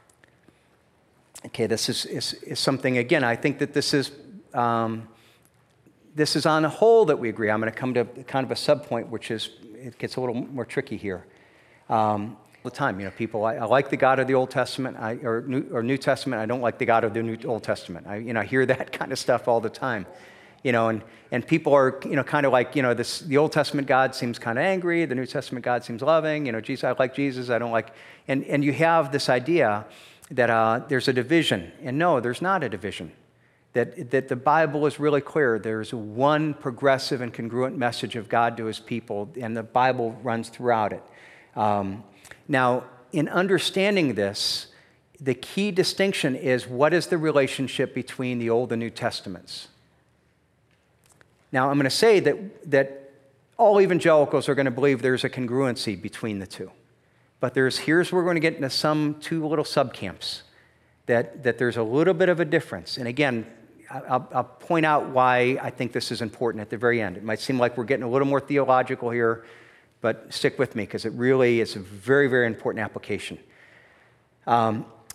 Speaker 1: Okay, this is something, again, I think that this is on the whole that we agree. I'm going to come to kind of a subpoint, which is, it gets a little more tricky here. All the time, people, I like the God of the Old Testament or New Testament. I don't like the God of the Old Testament. I hear that kind of stuff all the time. And people are, kind of like, the Old Testament God seems kind of angry. The New Testament God seems loving. Jesus, I like Jesus. I don't like, and you have this idea that there's a division. And no, there's not a division. That the Bible is really clear. There's one progressive and congruent message of God to His people, and the Bible runs throughout it. Now, in understanding this, the key distinction is what is the relationship between the Old and New Testaments? Now, I'm going to say that all evangelicals are going to believe there's a congruency between the two. But here's where we're going to get into two little subcamps, that there's a little bit of a difference. And again, I'll point out why I think this is important at the very end. It might seem like we're getting a little more theological here, but stick with me because it really is a very, very important application.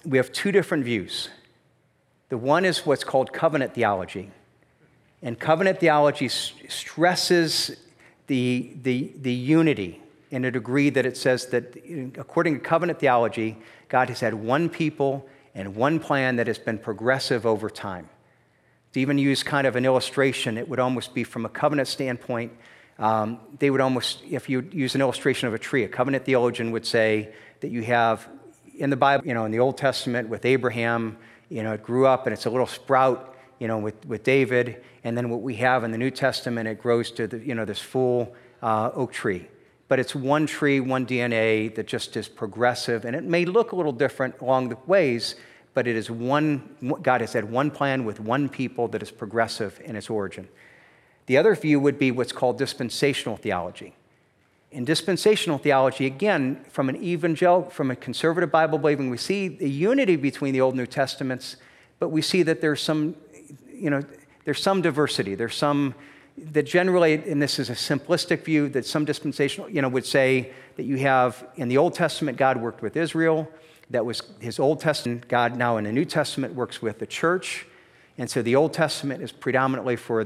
Speaker 1: we have two different views. The one is what's called covenant theology. And covenant theology stresses the unity in a degree that it says that according to covenant theology, God has had one people and one plan that has been progressive over time. To even use kind of an illustration, it would almost be from a covenant standpoint, they would almost, if you use an illustration of a tree, a covenant theologian would say that you have in the Bible, in the Old Testament with Abraham, it grew up and it's a little sprout, with David, and then what we have in the New Testament, it grows to this full oak tree. But it's one tree, one DNA that just is progressive, and it may look a little different along the ways, but it is one. God has had one plan with one people that is progressive in its origin. The other view would be what's called dispensational theology. In dispensational theology, again, from a conservative Bible believing, we see the unity between the Old and New Testaments, but we see that there's some diversity. There's some that generally, and this is a simplistic view, that some dispensational, would say that you have in the Old Testament, God worked with Israel. That was his Old Testament. God now in the New Testament works with the church, and so the Old Testament is predominantly for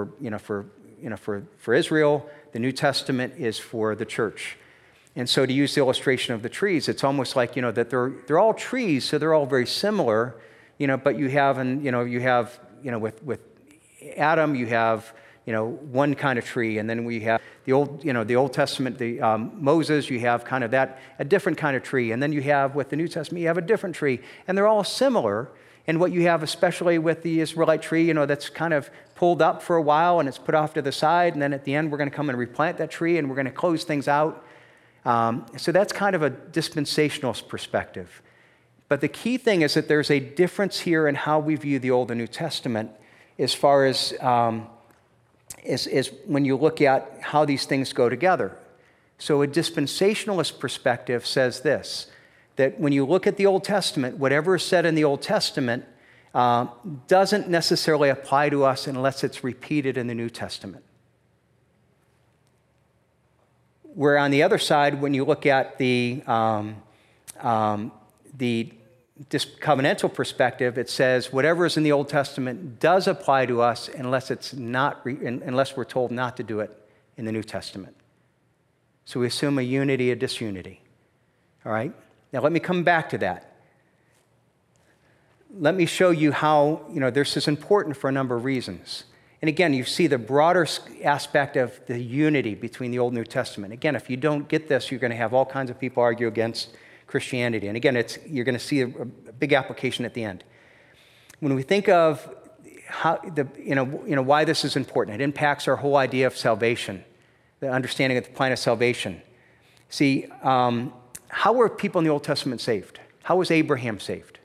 Speaker 1: Israel. The New Testament is for the church. And so to use the illustration of the trees, it's almost like, that they're all trees, so they're all very similar, but you have, with Adam, you have, one kind of tree, and then we have the Old Testament, Moses, you have kind of a different kind of tree, and then you have with the New Testament, you have a different tree, and they're all similar. And what you have, especially with the Israelite tree, that's kind of pulled up for a while and it's put off to the side, and then at the end we're going to come and replant that tree and we're going to close things out. So that's kind of a dispensationalist perspective. But the key thing is that there's a difference here in how we view the Old and New Testament as far as when you look at how these things go together. So a dispensationalist perspective says this, that when you look at the Old Testament, whatever is said in the Old Testament doesn't necessarily apply to us unless it's repeated in the New Testament. Where on the other side, when you look at the covenantal perspective, it says whatever is in the Old Testament does apply to us unless unless we're told not to do it in the New Testament. So we assume a unity, a disunity. All right? Now let me come back to that. Let me show you how, this is important for a number of reasons. And again, you see the broader aspect of the unity between the Old and New Testament. Again, if you don't get this, you're going to have all kinds of people argue against Christianity. And again, you're going to see a big application at the end. When we think of how why this is important, it impacts our whole idea of salvation, the understanding of the plan of salvation. See, how were people in the Old Testament saved? How was Abraham saved?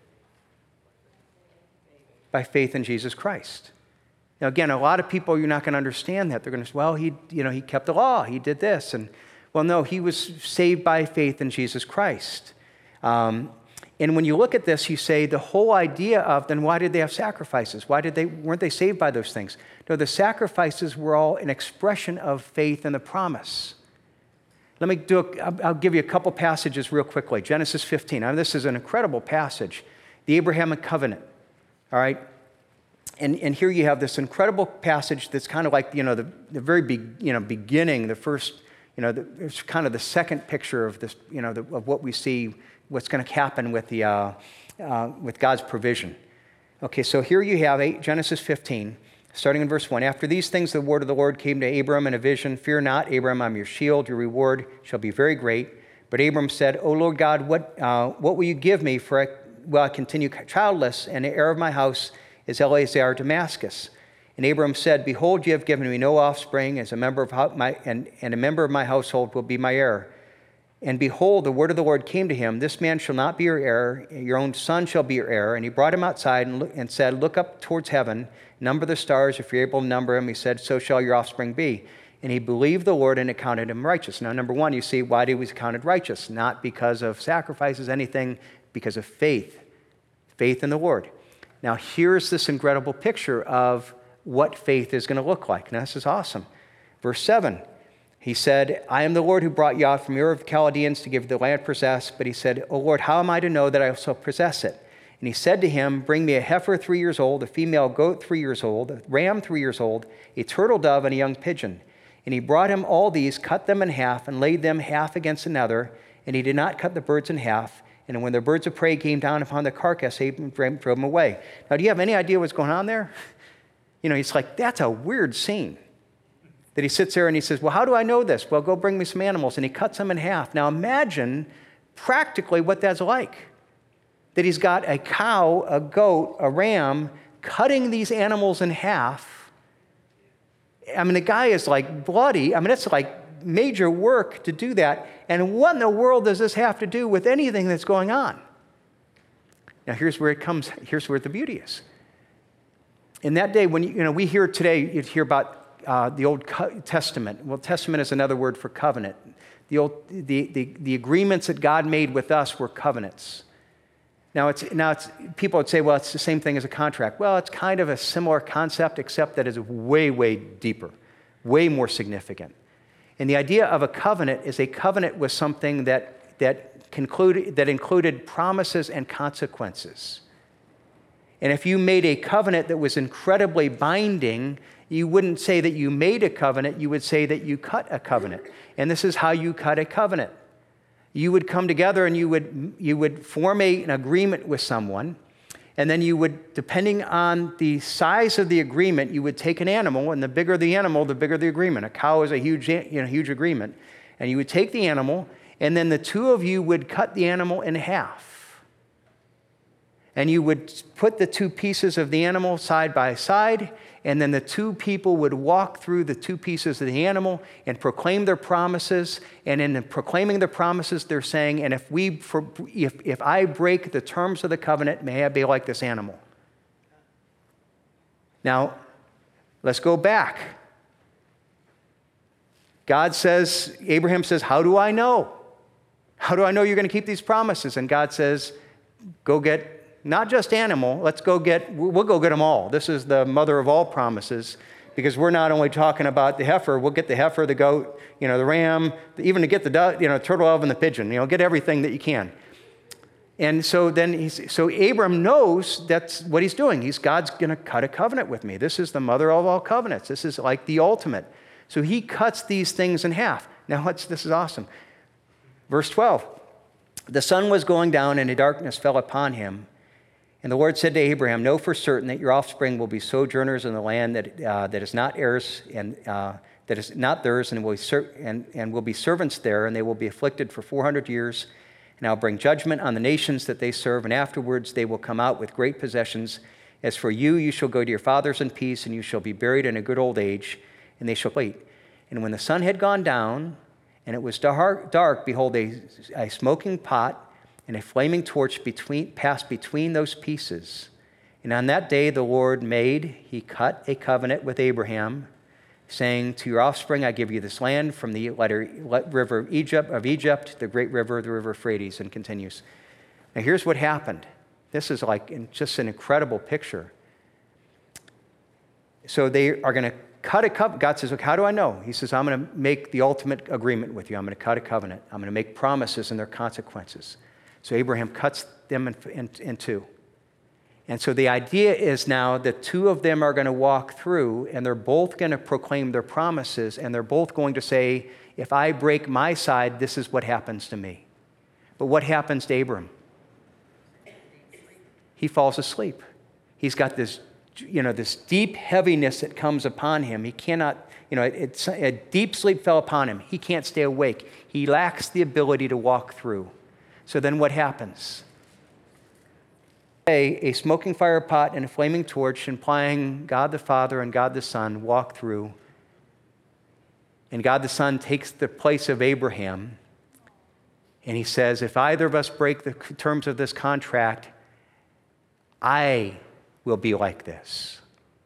Speaker 1: By faith in Jesus Christ. Now, again, a lot of people, you're not going to understand that. They're going to say, well, he kept the law. He did this. And, well, no, he was saved by faith in Jesus Christ. And when you look at this, you say the whole idea of, then why did they have sacrifices? Weren't they saved by those things? No, the sacrifices were all an expression of faith in the promise. I'll give you a couple passages real quickly. Genesis 15. Now, this is an incredible passage. The Abrahamic covenant. All right? And here you have this incredible passage that's kind of like, the very beginning, the first, it's kind of the second picture of this, of what we see, what's going to happen with with God's provision. Okay, so here you have Genesis 15, starting in verse 1. After these things, the word of the Lord came to Abram in a vision. Fear not, Abram, I'm your shield. Your reward shall be very great. But Abram said, O Lord God, what will you give me? For I continue childless, and the heir of my house is Eleazar of Damascus. And Abram said, Behold, you have given me no offspring, as a member of and a member of my household will be my heir. And behold, the word of the Lord came to him, This man shall not be your heir, your own son shall be your heir. And he brought him outside and said, Look up towards heaven, number the stars, if you're able to number them. He said, So shall your offspring be. And he believed the Lord, and it counted him righteous. Now, number one, you see why he was counted righteous. Not because of sacrifices, anything, because of faith. Faith in the Lord. Now, here's this incredible picture of what faith is going to look like. Now, this is awesome. Verse 7, He said, I am the Lord who brought you out from Ur of the Chaldeans to give you the land possessed. But he said, O Lord, how am I to know that I shall possess it? And he said to him, bring me a heifer 3 years old, a female goat 3 years old, a ram 3 years old, a turtle dove, and a young pigeon. And he brought him all these, cut them in half, and laid them half against another. And he did not cut the birds in half. And when the birds of prey came down upon the carcass, Abram drove them away. Now, do you have any idea what's going on there? He's like, that's a weird scene. That he sits there and he says, well, how do I know this? Well, go bring me some animals. And he cuts them in half. Now imagine practically what that's like. That he's got a cow, a goat, a ram, cutting these animals in half. I mean, the guy is like bloody. I mean, it's like major work to do that. And what in the world does this have to do with anything that's going on? Now here's where it comes, here's where the beauty is. In that day, when we hear today, you hear about the Old Testament. Well, Testament is another word for covenant. The agreements that God made with us were covenants. Now it's people would say, well, it's the same thing as a contract. Well, it's kind of a similar concept, except that it's way, way deeper, way more significant. And the idea of a covenant is a covenant was something that included promises and consequences. And if you made a covenant that was incredibly binding, you wouldn't say that you made a covenant, you would say that you cut a covenant. And this is how you cut a covenant. You would come together and you would form an agreement with someone, and then you would, depending on the size of the agreement, you would take an animal, and the bigger the animal, the bigger the agreement. A cow is a huge agreement. And you would take the animal, and then the two of you would cut the animal in half. And you would put the two pieces of the animal side by side, and then the two people would walk through the two pieces of the animal and proclaim their promises. And in proclaiming the promises, they're saying, and if I break the terms of the covenant, may I be like this animal. Now, let's go back. God says, Abraham says, how do I know? How do I know you're going to keep these promises? And God says, go get not just animal, we'll go get them all. This is the mother of all promises, because we're not only talking about the heifer, we'll get the heifer, the goat, the ram, even to get the turtle dove and the pigeon, get everything that you can. And so Abram knows that's what he's doing. God's going to cut a covenant with me. This is the mother of all covenants. This is like the ultimate. So he cuts these things in half. Now this is awesome. Verse 12, the sun was going down and a darkness fell upon him. And the Lord said to Abraham, know for certain that your offspring will be sojourners in the land that is not theirs, and that is not theirs, and will be servants there, and they will be afflicted for 400 years. And I'll bring judgment on the nations that they serve, and afterwards they will come out with great possessions. As for you, you shall go to your fathers in peace, and you shall be buried in a good old age, and they shall wait. And when the sun had gone down, and it was dark, behold, a smoking pot and a flaming torch passed between those pieces. And on that day the Lord he cut a covenant with Abraham, saying, to your offspring I give you this land from the river of Egypt, the great river, the river Euphrates, and continues. Now here's what happened. This is just an incredible picture. So they are going to cut a covenant. God says, look, how do I know? He says, I'm going to make the ultimate agreement with you. I'm going to cut a covenant. I'm going to make promises and their consequences. So Abraham cuts them in two. And so the idea is now that two of them are going to walk through, and they're both going to proclaim their promises, and they're both going to say, if I break my side, this is what happens to me. But what happens to Abram? He falls asleep. He's got this deep heaviness that comes upon him. He cannot, a deep sleep fell upon him. He can't stay awake. He lacks the ability to walk through. So then what happens? A smoking fire pot and a flaming torch, implying God the Father and God the Son, walk through. And God the Son takes the place of Abraham. And he says, if either of us break the terms of this contract, I will be like this.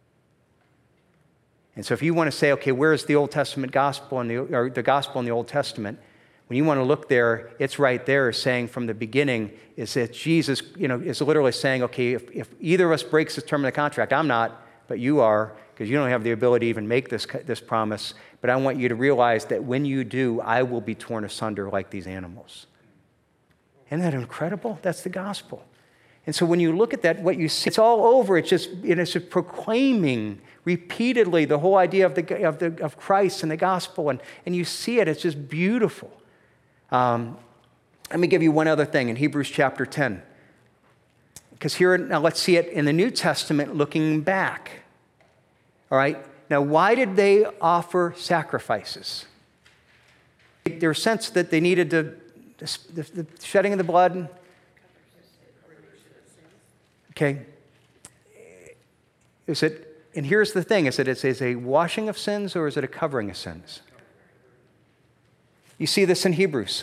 Speaker 1: And so if you want to say, okay, where's the Old Testament gospel or the gospel in the Old Testament? When you want to look there, it's right there saying from the beginning is that Jesus, is literally saying, okay, if either of us breaks the term of the contract, I'm not, but you are, because you don't have the ability to even make this promise, but I want you to realize that when you do, I will be torn asunder like these animals. Isn't that incredible? That's the gospel. And so when you look at that, what you see, it's all over. It's just proclaiming repeatedly the whole idea of Christ and the gospel, and you see it. It's just beautiful. Let me give you one other thing in Hebrews chapter 10. Because here, now let's see it in the New Testament looking back. All right? Now, why did they offer sacrifices? Their sense that they needed the shedding of the blood. Okay. Is it, and here's the thing, is it a washing of sins or is it a covering of sins? You see this in Hebrews.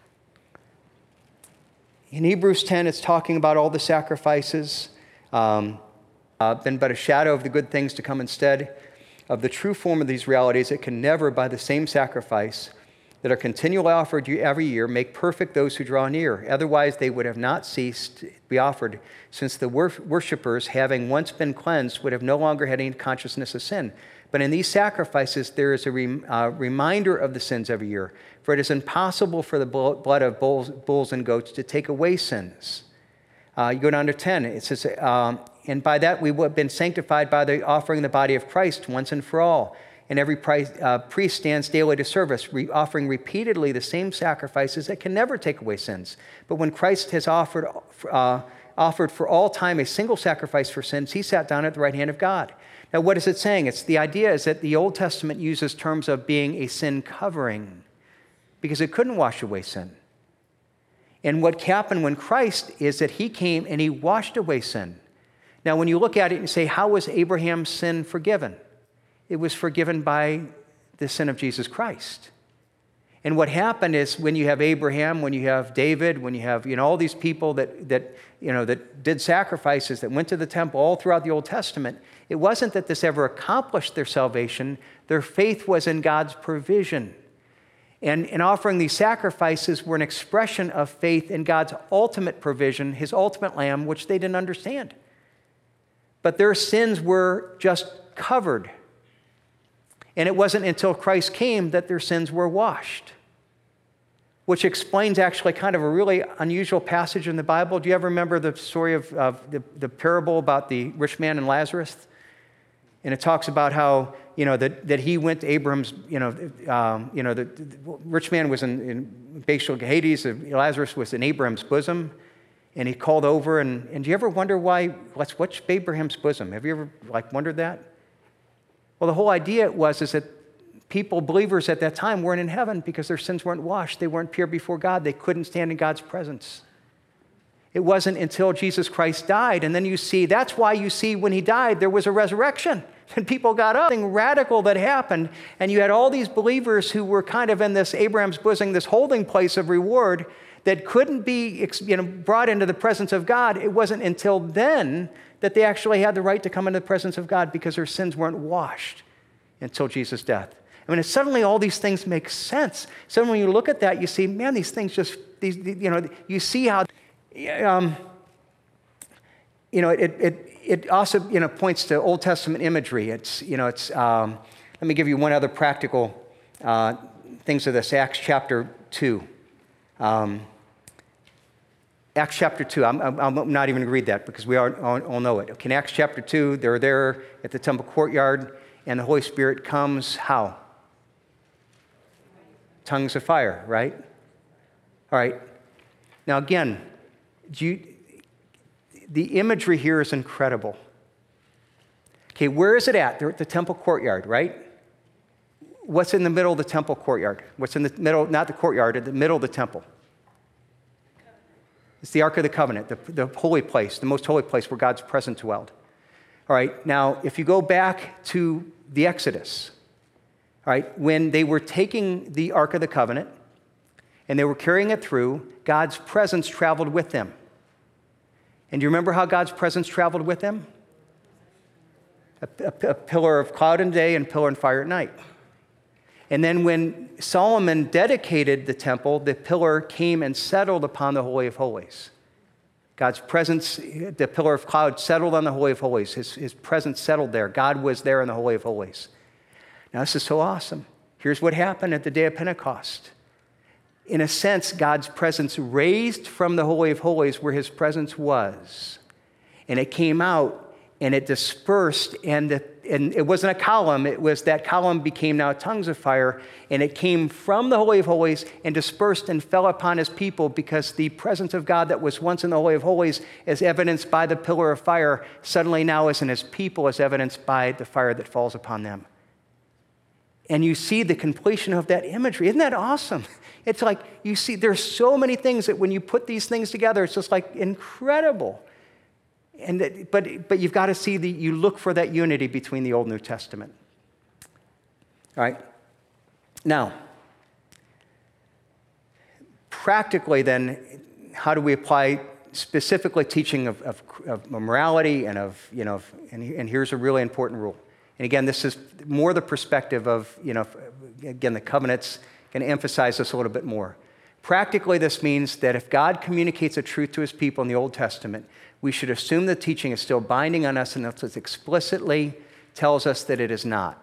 Speaker 1: In Hebrews 10, it's talking about all the sacrifices, been but a shadow of the good things to come instead of the true form of these realities. It can never, by the same sacrifice that are continually offered every year, make perfect those who draw near. Otherwise, they would have not ceased to be offered, since the worshippers, having once been cleansed, would have no longer had any consciousness of sin. But in these sacrifices, there is a reminder of the sins every year. For it is impossible for the blood of bulls and goats to take away sins. You go down to 10. It says, and by that we have been sanctified by the offering the body of Christ once and for all. And every priest stands daily to service, offering repeatedly the same sacrifices that can never take away sins. But when Christ has offered for all time a single sacrifice for sins, he sat down at the right hand of God. Now, what is it saying? The idea is that the Old Testament uses terms of being a sin covering because it couldn't wash away sin. And what happened when Christ is that he came and he washed away sin. Now, when you look at it and say, how was Abraham's sin forgiven? It was forgiven by the sin of Jesus Christ. And what happened is when you have Abraham, when you have David, when you have all these people that did sacrifices, that went to the temple all throughout the Old Testament, it wasn't that this ever accomplished their salvation. Their faith was in God's provision. And in offering these sacrifices were an expression of faith in God's ultimate provision, his ultimate lamb, which they didn't understand. But their sins were just covered. And it wasn't until Christ came that their sins were washed, which explains actually kind of a really unusual passage in the Bible. Do you ever remember the story of the parable about the rich man and Lazarus? And it talks about how, that he went to Abraham's, the rich man was in bestial Hades, Lazarus was in Abraham's bosom, and he called over, and do you ever wonder why, what's Abraham's bosom? Have you ever, wondered that? Well, the whole idea is that believers at that time weren't in heaven because their sins weren't washed. They weren't pure before God. They couldn't stand in God's presence. It wasn't until Jesus Christ died. And then that's why you see when he died, there was a resurrection. And people got up. Something radical that happened. And you had all these believers who were kind of in this Abraham's bosom, this holding place of reward that couldn't be brought into the presence of God. It wasn't until then that they actually had the right to come into the presence of God because their sins weren't washed until Jesus' death. I mean, suddenly all these things make sense. Suddenly when you look at that, you see, man, these things you see how, it also, points to Old Testament imagery. Let me give you one other practical things of this. Acts chapter 2. Acts chapter 2, I'm not even going to read that because we all know it. Okay, in Acts chapter 2, they're there at the temple courtyard, and the Holy Spirit comes how? Tongues of fire, right? All right. Now again, the imagery here is incredible. Okay, where is it at? They're at the temple courtyard, right? What's in the middle of the temple courtyard? What's in the middle, not the courtyard, the middle of the temple? It's the Ark of the Covenant, the holy place, the most holy place where God's presence dwelled. All right, now, if you go back to the Exodus, all right, when they were taking the Ark of the Covenant and they were carrying it through, God's presence traveled with them. And do you remember how God's presence traveled with them? A pillar of cloud in the day and a pillar of fire at night. And then when Solomon dedicated the temple, the pillar came and settled upon the Holy of Holies. God's presence, the pillar of cloud settled on the Holy of Holies. His presence settled there. God was there in the Holy of Holies. Now, this is so awesome. Here's what happened at the day of Pentecost. In a sense, God's presence raised from the Holy of Holies where his presence was. And it came out and it dispersed, and it wasn't a column. It was that column became now tongues of fire, and it came from the Holy of Holies and dispersed and fell upon his people, because the presence of God that was once in the Holy of Holies, as evidenced by the pillar of fire, suddenly now is in his people, as evidenced by the fire that falls upon them. And you see the completion of that imagery. Isn't that awesome? It's like, you see, there's so many things that when you put these things together, it's just like incredible. But you've got to see you look for that unity between the Old and New Testament. All right? Now, practically then, how do we apply specifically teaching of morality and and here's a really important rule. And again, this is more the perspective of, again, the covenants going to emphasize this a little bit more. Practically, this means that if God communicates a truth to his people in the Old Testament, we should assume the teaching is still binding on us unless it explicitly tells us that it is not.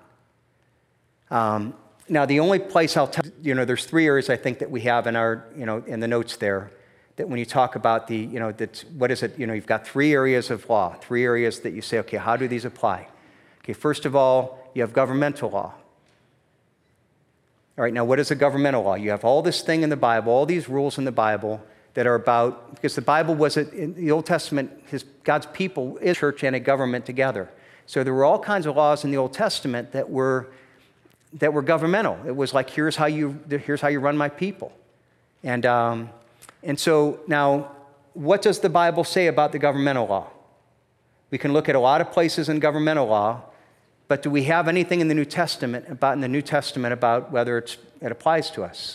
Speaker 1: Now, the only place I'll tell there's 3 areas I think that we have in our, in the notes there, that when you talk about what is it? You've got 3 areas of law, 3 areas that you say, okay, how do these apply? Okay, first of all, you have governmental law. All right, now what is a governmental law? You have all this thing in the Bible, all these rules in the Bible that are about, because the Bible was, in the Old Testament, God's people is a church and a government together. So there were all kinds of laws in the Old Testament that were governmental. It was like, here's how you run my people. And so now, what does the Bible say about the governmental law? We can look at a lot of places in governmental law, but do we have anything in the New Testament about whether it applies to us?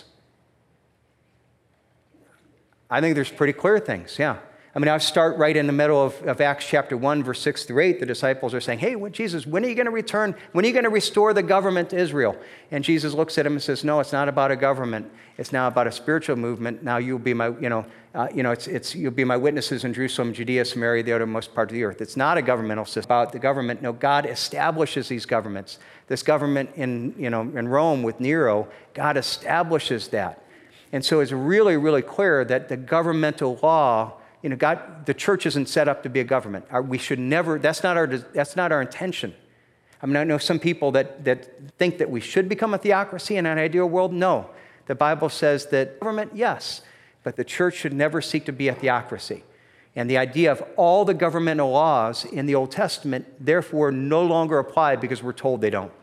Speaker 1: I think there's pretty clear things, yeah. I mean, I'll start right in the middle of Acts chapter 1, verse 6 through 8. The disciples are saying, hey, Jesus, when are you going to return? When are you going to restore the government to Israel? And Jesus looks at him and says, no, it's not about a government. It's now about a spiritual movement. Now you'll be my, you'll be my witnesses in Jerusalem, Judea, Samaria, the uttermost part of the earth. It's not a governmental system about the government. No, God establishes these governments. This government in Rome with Nero, God establishes that. And so it's really, really clear that the governmental law, the church isn't set up to be a government. We should never, that's not our intention. I mean, I know some people that think that we should become a theocracy in an ideal world. No. The Bible says that government, yes, but the church should never seek to be a theocracy. And the idea of all the governmental laws in the Old Testament, therefore, no longer apply because we're told they don't.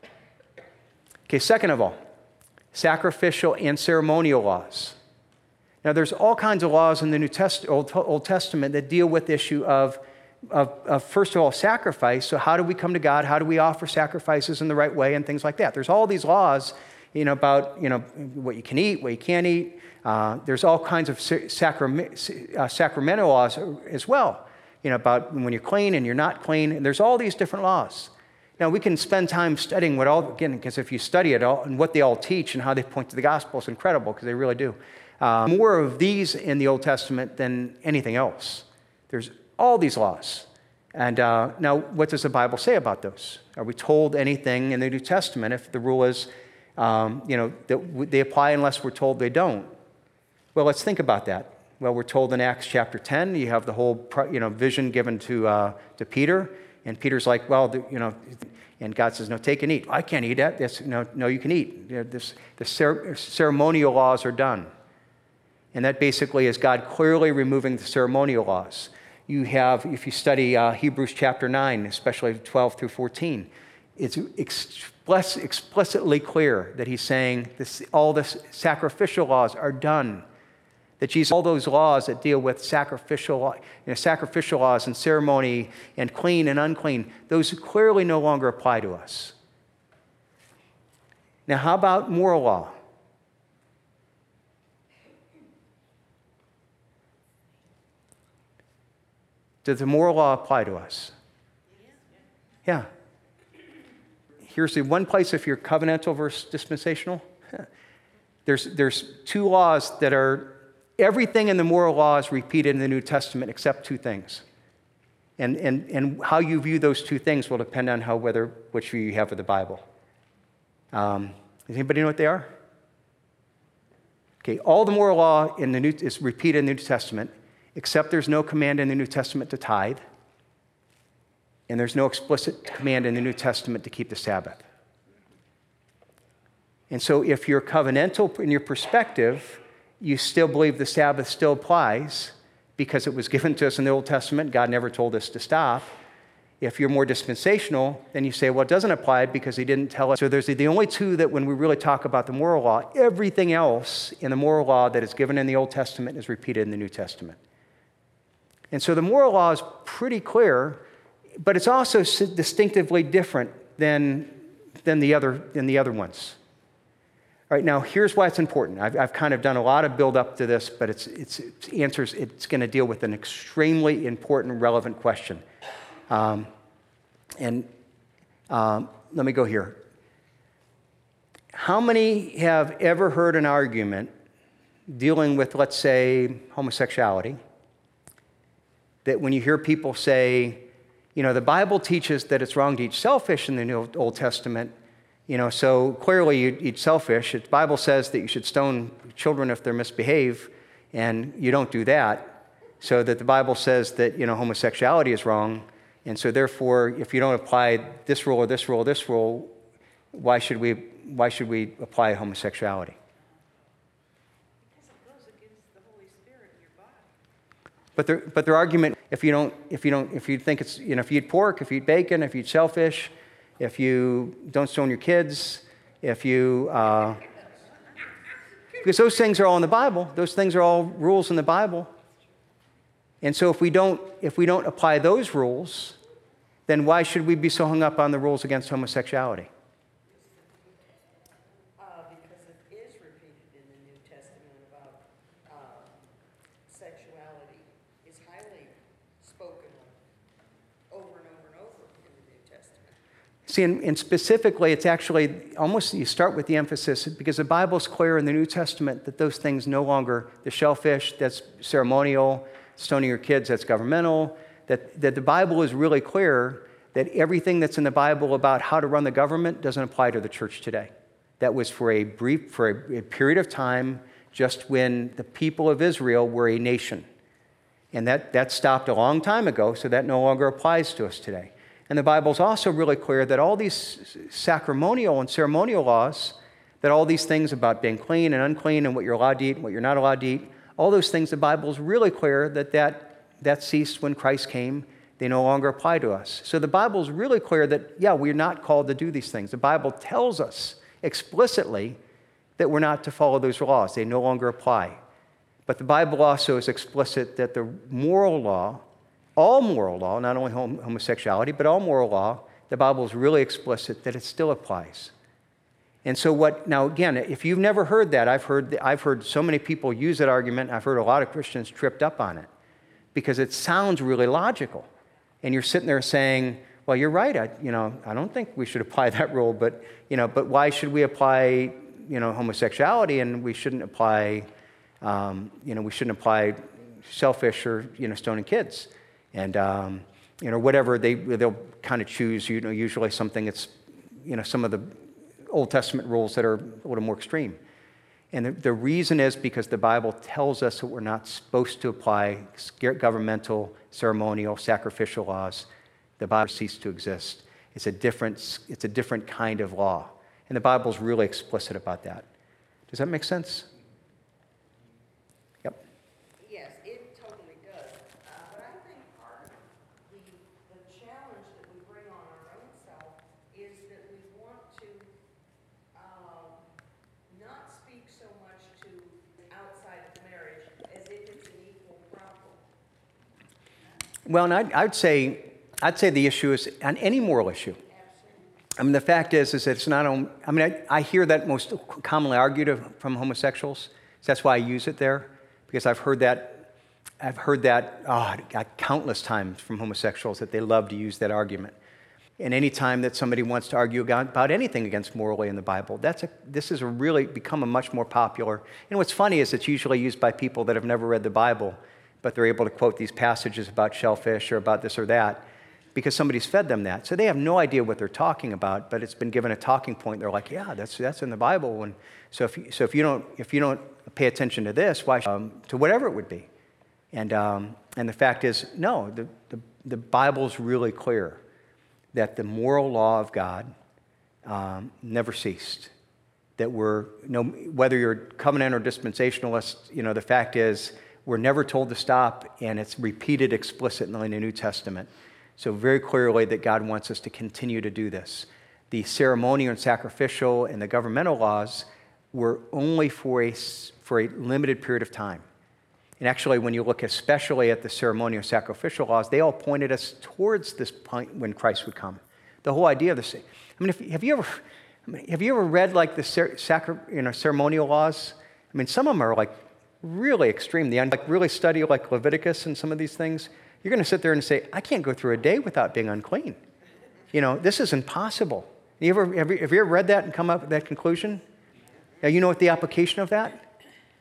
Speaker 1: Okay, second of all, sacrificial and ceremonial laws. Now, there's all kinds of laws in the Old Testament that deal with the issue of first of all, sacrifice. So how do we come to God? How do we offer sacrifices in the right way and things like that? There's all these laws, about, what you can eat, what you can't eat. There's all kinds of sacramental laws as well, about when you're clean and you're not clean. And there's all these different laws. Now, we can spend time studying because if you study it all and what they all teach and how they point to the gospel, it's incredible because they really do. More of these in the Old Testament than anything else. There's all these laws. And now, what does the Bible say about those? Are we told anything in the New Testament if the rule is, that they apply unless we're told they don't? Well, let's think about that. Well, we're told in Acts chapter 10, you have the whole, vision given to Peter. And Peter's like, well, and God says, no, take and eat. I can't eat that. No, you can eat. The ceremonial laws are done. And that basically is God clearly removing the ceremonial laws. You have, if you study Hebrews chapter 9, especially 12 through 14, it's explicitly clear that he's saying all the sacrificial laws are done. That Jesus, all those laws that deal with sacrificial laws and ceremony and clean and unclean, those clearly no longer apply to us. Now, how about moral law? Does the moral law apply to us? Yeah. Here's the one place if you're covenantal versus dispensational. There's 2 laws that are Everything in the moral law is repeated in the New Testament except two things. And how you view those two things will depend on which view you have of the Bible. Does anybody know what they are? Okay, all the moral law is repeated in the New Testament, except there's no command in the New Testament to tithe, and there's no explicit command in the New Testament to keep the Sabbath. And so if you're covenantal in your perspective, you still believe the Sabbath still applies because it was given to us in the Old Testament. God never told us to stop. If you're more dispensational, then you say, well, it doesn't apply because he didn't tell us. So there's the only two that when we really talk about the moral law, everything else in the moral law that is given in the Old Testament is repeated in the New Testament. And so the moral law is pretty clear, but it's also distinctively different than the other ones. All right, now here's why it's important. I've kind of done a lot of build up to this, but it's going to deal with an extremely important, relevant question. Let me go here. How many have ever heard an argument dealing with, let's say, homosexuality, that when you hear people say, the Bible teaches that it's wrong to eat shellfish in the Old Testament, so clearly you eat shellfish. The Bible says that you should stone children if they misbehave, and you don't do that. So that the Bible says that, homosexuality is wrong. And so therefore, if you don't apply this rule or this rule or this rule, why should we apply homosexuality?
Speaker 6: Because it goes against the Holy Spirit in your body.
Speaker 1: But their argument, if you think it's, if you eat pork, if you eat bacon, if you eat shellfish, if you don't stone your kids, because those things are all in the Bible. Those things are all rules in the Bible. And so if we don't apply those rules, then why should we be so hung up on the rules against homosexuality?
Speaker 5: Because it is repeated in the New Testament about sexuality. It's highly spoken of over and over and over in the New Testament.
Speaker 1: See, and specifically, it's actually almost, you start with the emphasis, because the Bible's clear in the New Testament that those things no longer, the shellfish, that's ceremonial, stoning your kids, that's governmental, that the Bible is really clear that everything that's in the Bible about how to run the government doesn't apply to the church today. That was for a period of time, just when the people of Israel were a nation. And that stopped a long time ago, so that no longer applies to us today. And the Bible's also really clear that all these sacramental and ceremonial laws, that all these things about being clean and unclean and what you're allowed to eat and what you're not allowed to eat, all those things, the Bible's really clear that ceased when Christ came. They no longer apply to us. So the Bible's really clear that, we're not called to do these things. The Bible tells us explicitly that we're not to follow those laws. They no longer apply. But the Bible also is explicit that the moral law, all moral law, not only homosexuality, but all moral law, the Bible is really explicit that it still applies. And so now again, if you've never heard that, I've heard so many people use that argument. I've heard a lot of Christians tripped up on it because it sounds really logical. And you're sitting there saying, well, you're right. I don't think we should apply that rule, but why should we apply, homosexuality, and we shouldn't apply, shellfish or, stoning kids. And, whatever they'll kind of choose, usually something that's, some of the Old Testament rules that are a little more extreme. And the reason is because the Bible tells us that we're not supposed to apply governmental, ceremonial, sacrificial laws. The Bible ceased to exist. It's a different kind of law. And the Bible's really explicit about that. Does that make sense? Yep.
Speaker 5: Yes, it totally does. But I think part of the challenge that we bring on our own self is that we want to not speak so much to outside of marriage as if it's an equal problem.
Speaker 1: Well, and I'd say the issue is on any moral issue. I mean, the fact is that it's not on. I mean, I hear that most commonly argued from homosexuals. So that's why I use it there, because I've heard that countless times from homosexuals that they love to use that argument. And any time that somebody wants to argue about anything against morally in the Bible, this has really become a much more popular. And what's funny is it's usually used by people that have never read the Bible, but they're able to quote these passages about shellfish or about this or that because somebody's fed them that. So they have no idea what they're talking about, but it's been given a talking point. They're like, yeah, that's in the Bible. And so if you don't pay attention to this, why to whatever it would be? And the fact is, no, the Bible's really clear that the moral law of God never ceased. That whether you're covenant or dispensationalist, the fact is we're never told to stop, and it's repeated explicitly in the New Testament. So very clearly that God wants us to continue to do this. The ceremonial and sacrificial and the governmental laws were only for a limited period of time. And actually, when you look especially at the ceremonial and sacrificial laws, they all pointed us towards this point when Christ would come. The whole idea of this. I mean, have you ever read like the ceremonial laws? I mean, some of them are like really extreme. Like really study like Leviticus and some of these things. You're going to sit there and say, I can't go through a day without being unclean. This is impossible. Have you ever read that and come up with that conclusion? Now, you know what the application of that?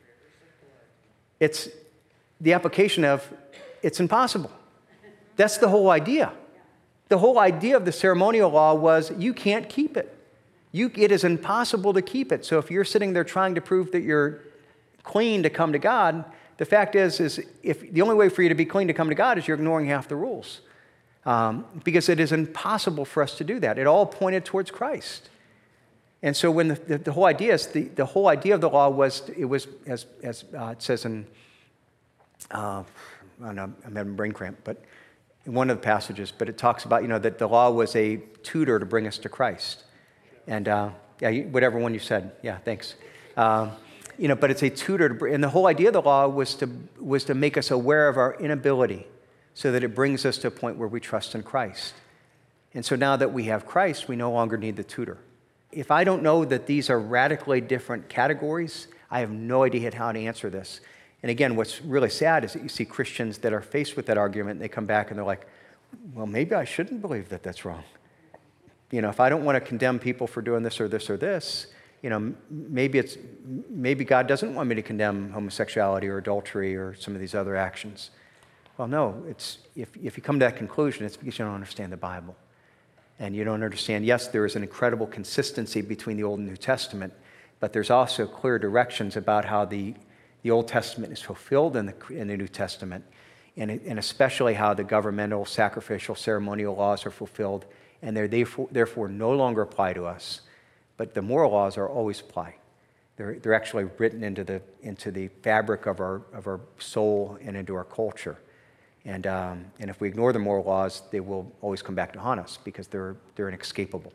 Speaker 1: It's the application of it's impossible. That's the whole idea. The whole idea of the ceremonial law was you can't keep it. It is impossible to keep it. So if you're sitting there trying to prove that you're clean to come to God, the fact is if the only way for you to be clean to come to God is you're ignoring half the rules. Because it is impossible for us to do that. It all pointed towards Christ. And so when the whole idea is the whole idea of the law was as it says in I'm having brain cramp, but in one of the passages, but it talks about that the law was a tutor to bring us to Christ, and whatever one you said, thanks. But it's a tutor, and the whole idea of the law was to make us aware of our inability, so that it brings us to a point where we trust in Christ. And so now that we have Christ, we no longer need the tutor. If I don't know that these are radically different categories, I have no idea how to answer this. And again, what's really sad is that you see Christians that are faced with that argument, and they come back and they're like, well, maybe I shouldn't believe that that's wrong. If I don't want to condemn people for doing this or this or this, maybe God doesn't want me to condemn homosexuality or adultery or some of these other actions. Well, no, if you come to that conclusion, it's because you don't understand the Bible. And you don't understand, yes, there is an incredible consistency between the Old and New Testament, but there's also clear directions about how the Old Testament is fulfilled in the New Testament, and especially how the governmental, sacrificial, ceremonial laws are fulfilled, and they therefore no longer apply to us. But the moral laws are always apply. They're actually written into the fabric of our soul and into our culture. And if we ignore the moral laws, they will always come back to haunt us because they're inescapable.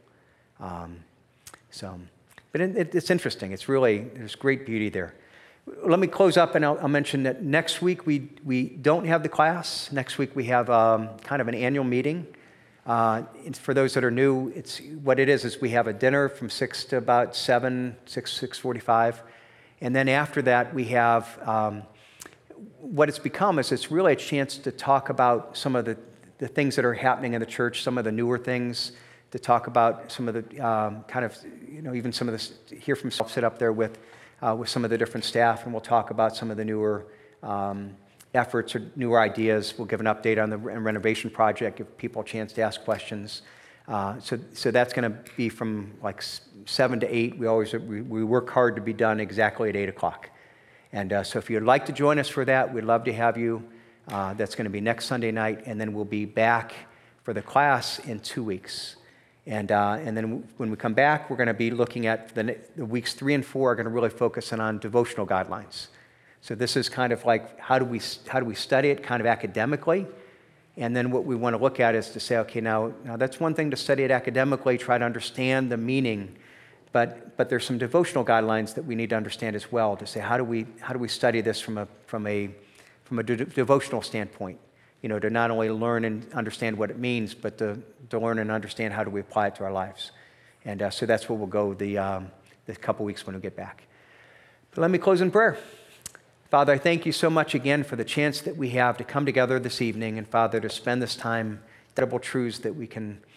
Speaker 1: But it's interesting. There's great beauty there. Let me close up, and I'll mention that next week we don't have the class. Next week we have kind of an annual meeting. For those that are new, what it is we have a dinner from 6 to about 6:45. And then after that we have, what it's become is it's really a chance to talk about some of the things that are happening in the church, some of the newer things, to talk about some of the even some of this, hear from self, sit up there with some of the different staff, and we'll talk about some of the newer efforts or newer ideas. We'll give an update on the renovation project, give people a chance to ask questions. So that's going to be from like 7 to 8. We work hard to be done exactly at 8 o'clock. And so if you'd like to join us for that, we'd love to have you. That's going to be next Sunday night, and then we'll be back for the class in 2 weeks. And then when we come back, we're going to be looking at the weeks 3 and 4 are going to really focus on devotional guidelines. So this is kind of like how do we study it kind of academically, and then what we want to look at is to say, okay, now that's one thing to study it academically, try to understand the meaning, but there's some devotional guidelines that we need to understand as well to say how do we study this from a devotional standpoint. To not only learn and understand what it means, but to learn and understand how do we apply it to our lives. And so that's where we'll go the couple weeks when we get back. But let me close in prayer. Father, I thank you so much again for the chance that we have to come together this evening, and Father, to spend this time, incredible truths that we can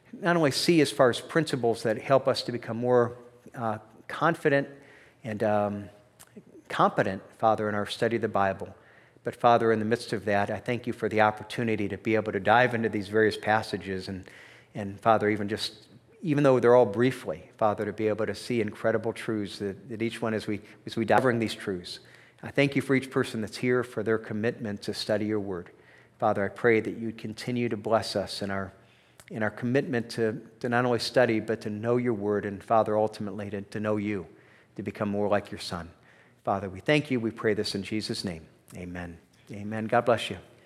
Speaker 1: not only see as far as principles that help us to become more confident and competent, Father, in our study of the Bible, but Father, in the midst of that, I thank you for the opportunity to be able to dive into these various passages and Father, even though they're all briefly, Father, to be able to see incredible truths that each one as we dive into these truths. I thank you for each person that's here, for their commitment to study your word. Father, I pray that you'd continue to bless us in our commitment to not only study, but to know your word, and Father, ultimately to know you, to become more like your Son. Father, we thank you. We pray this in Jesus' name. Amen. Amen. God bless you.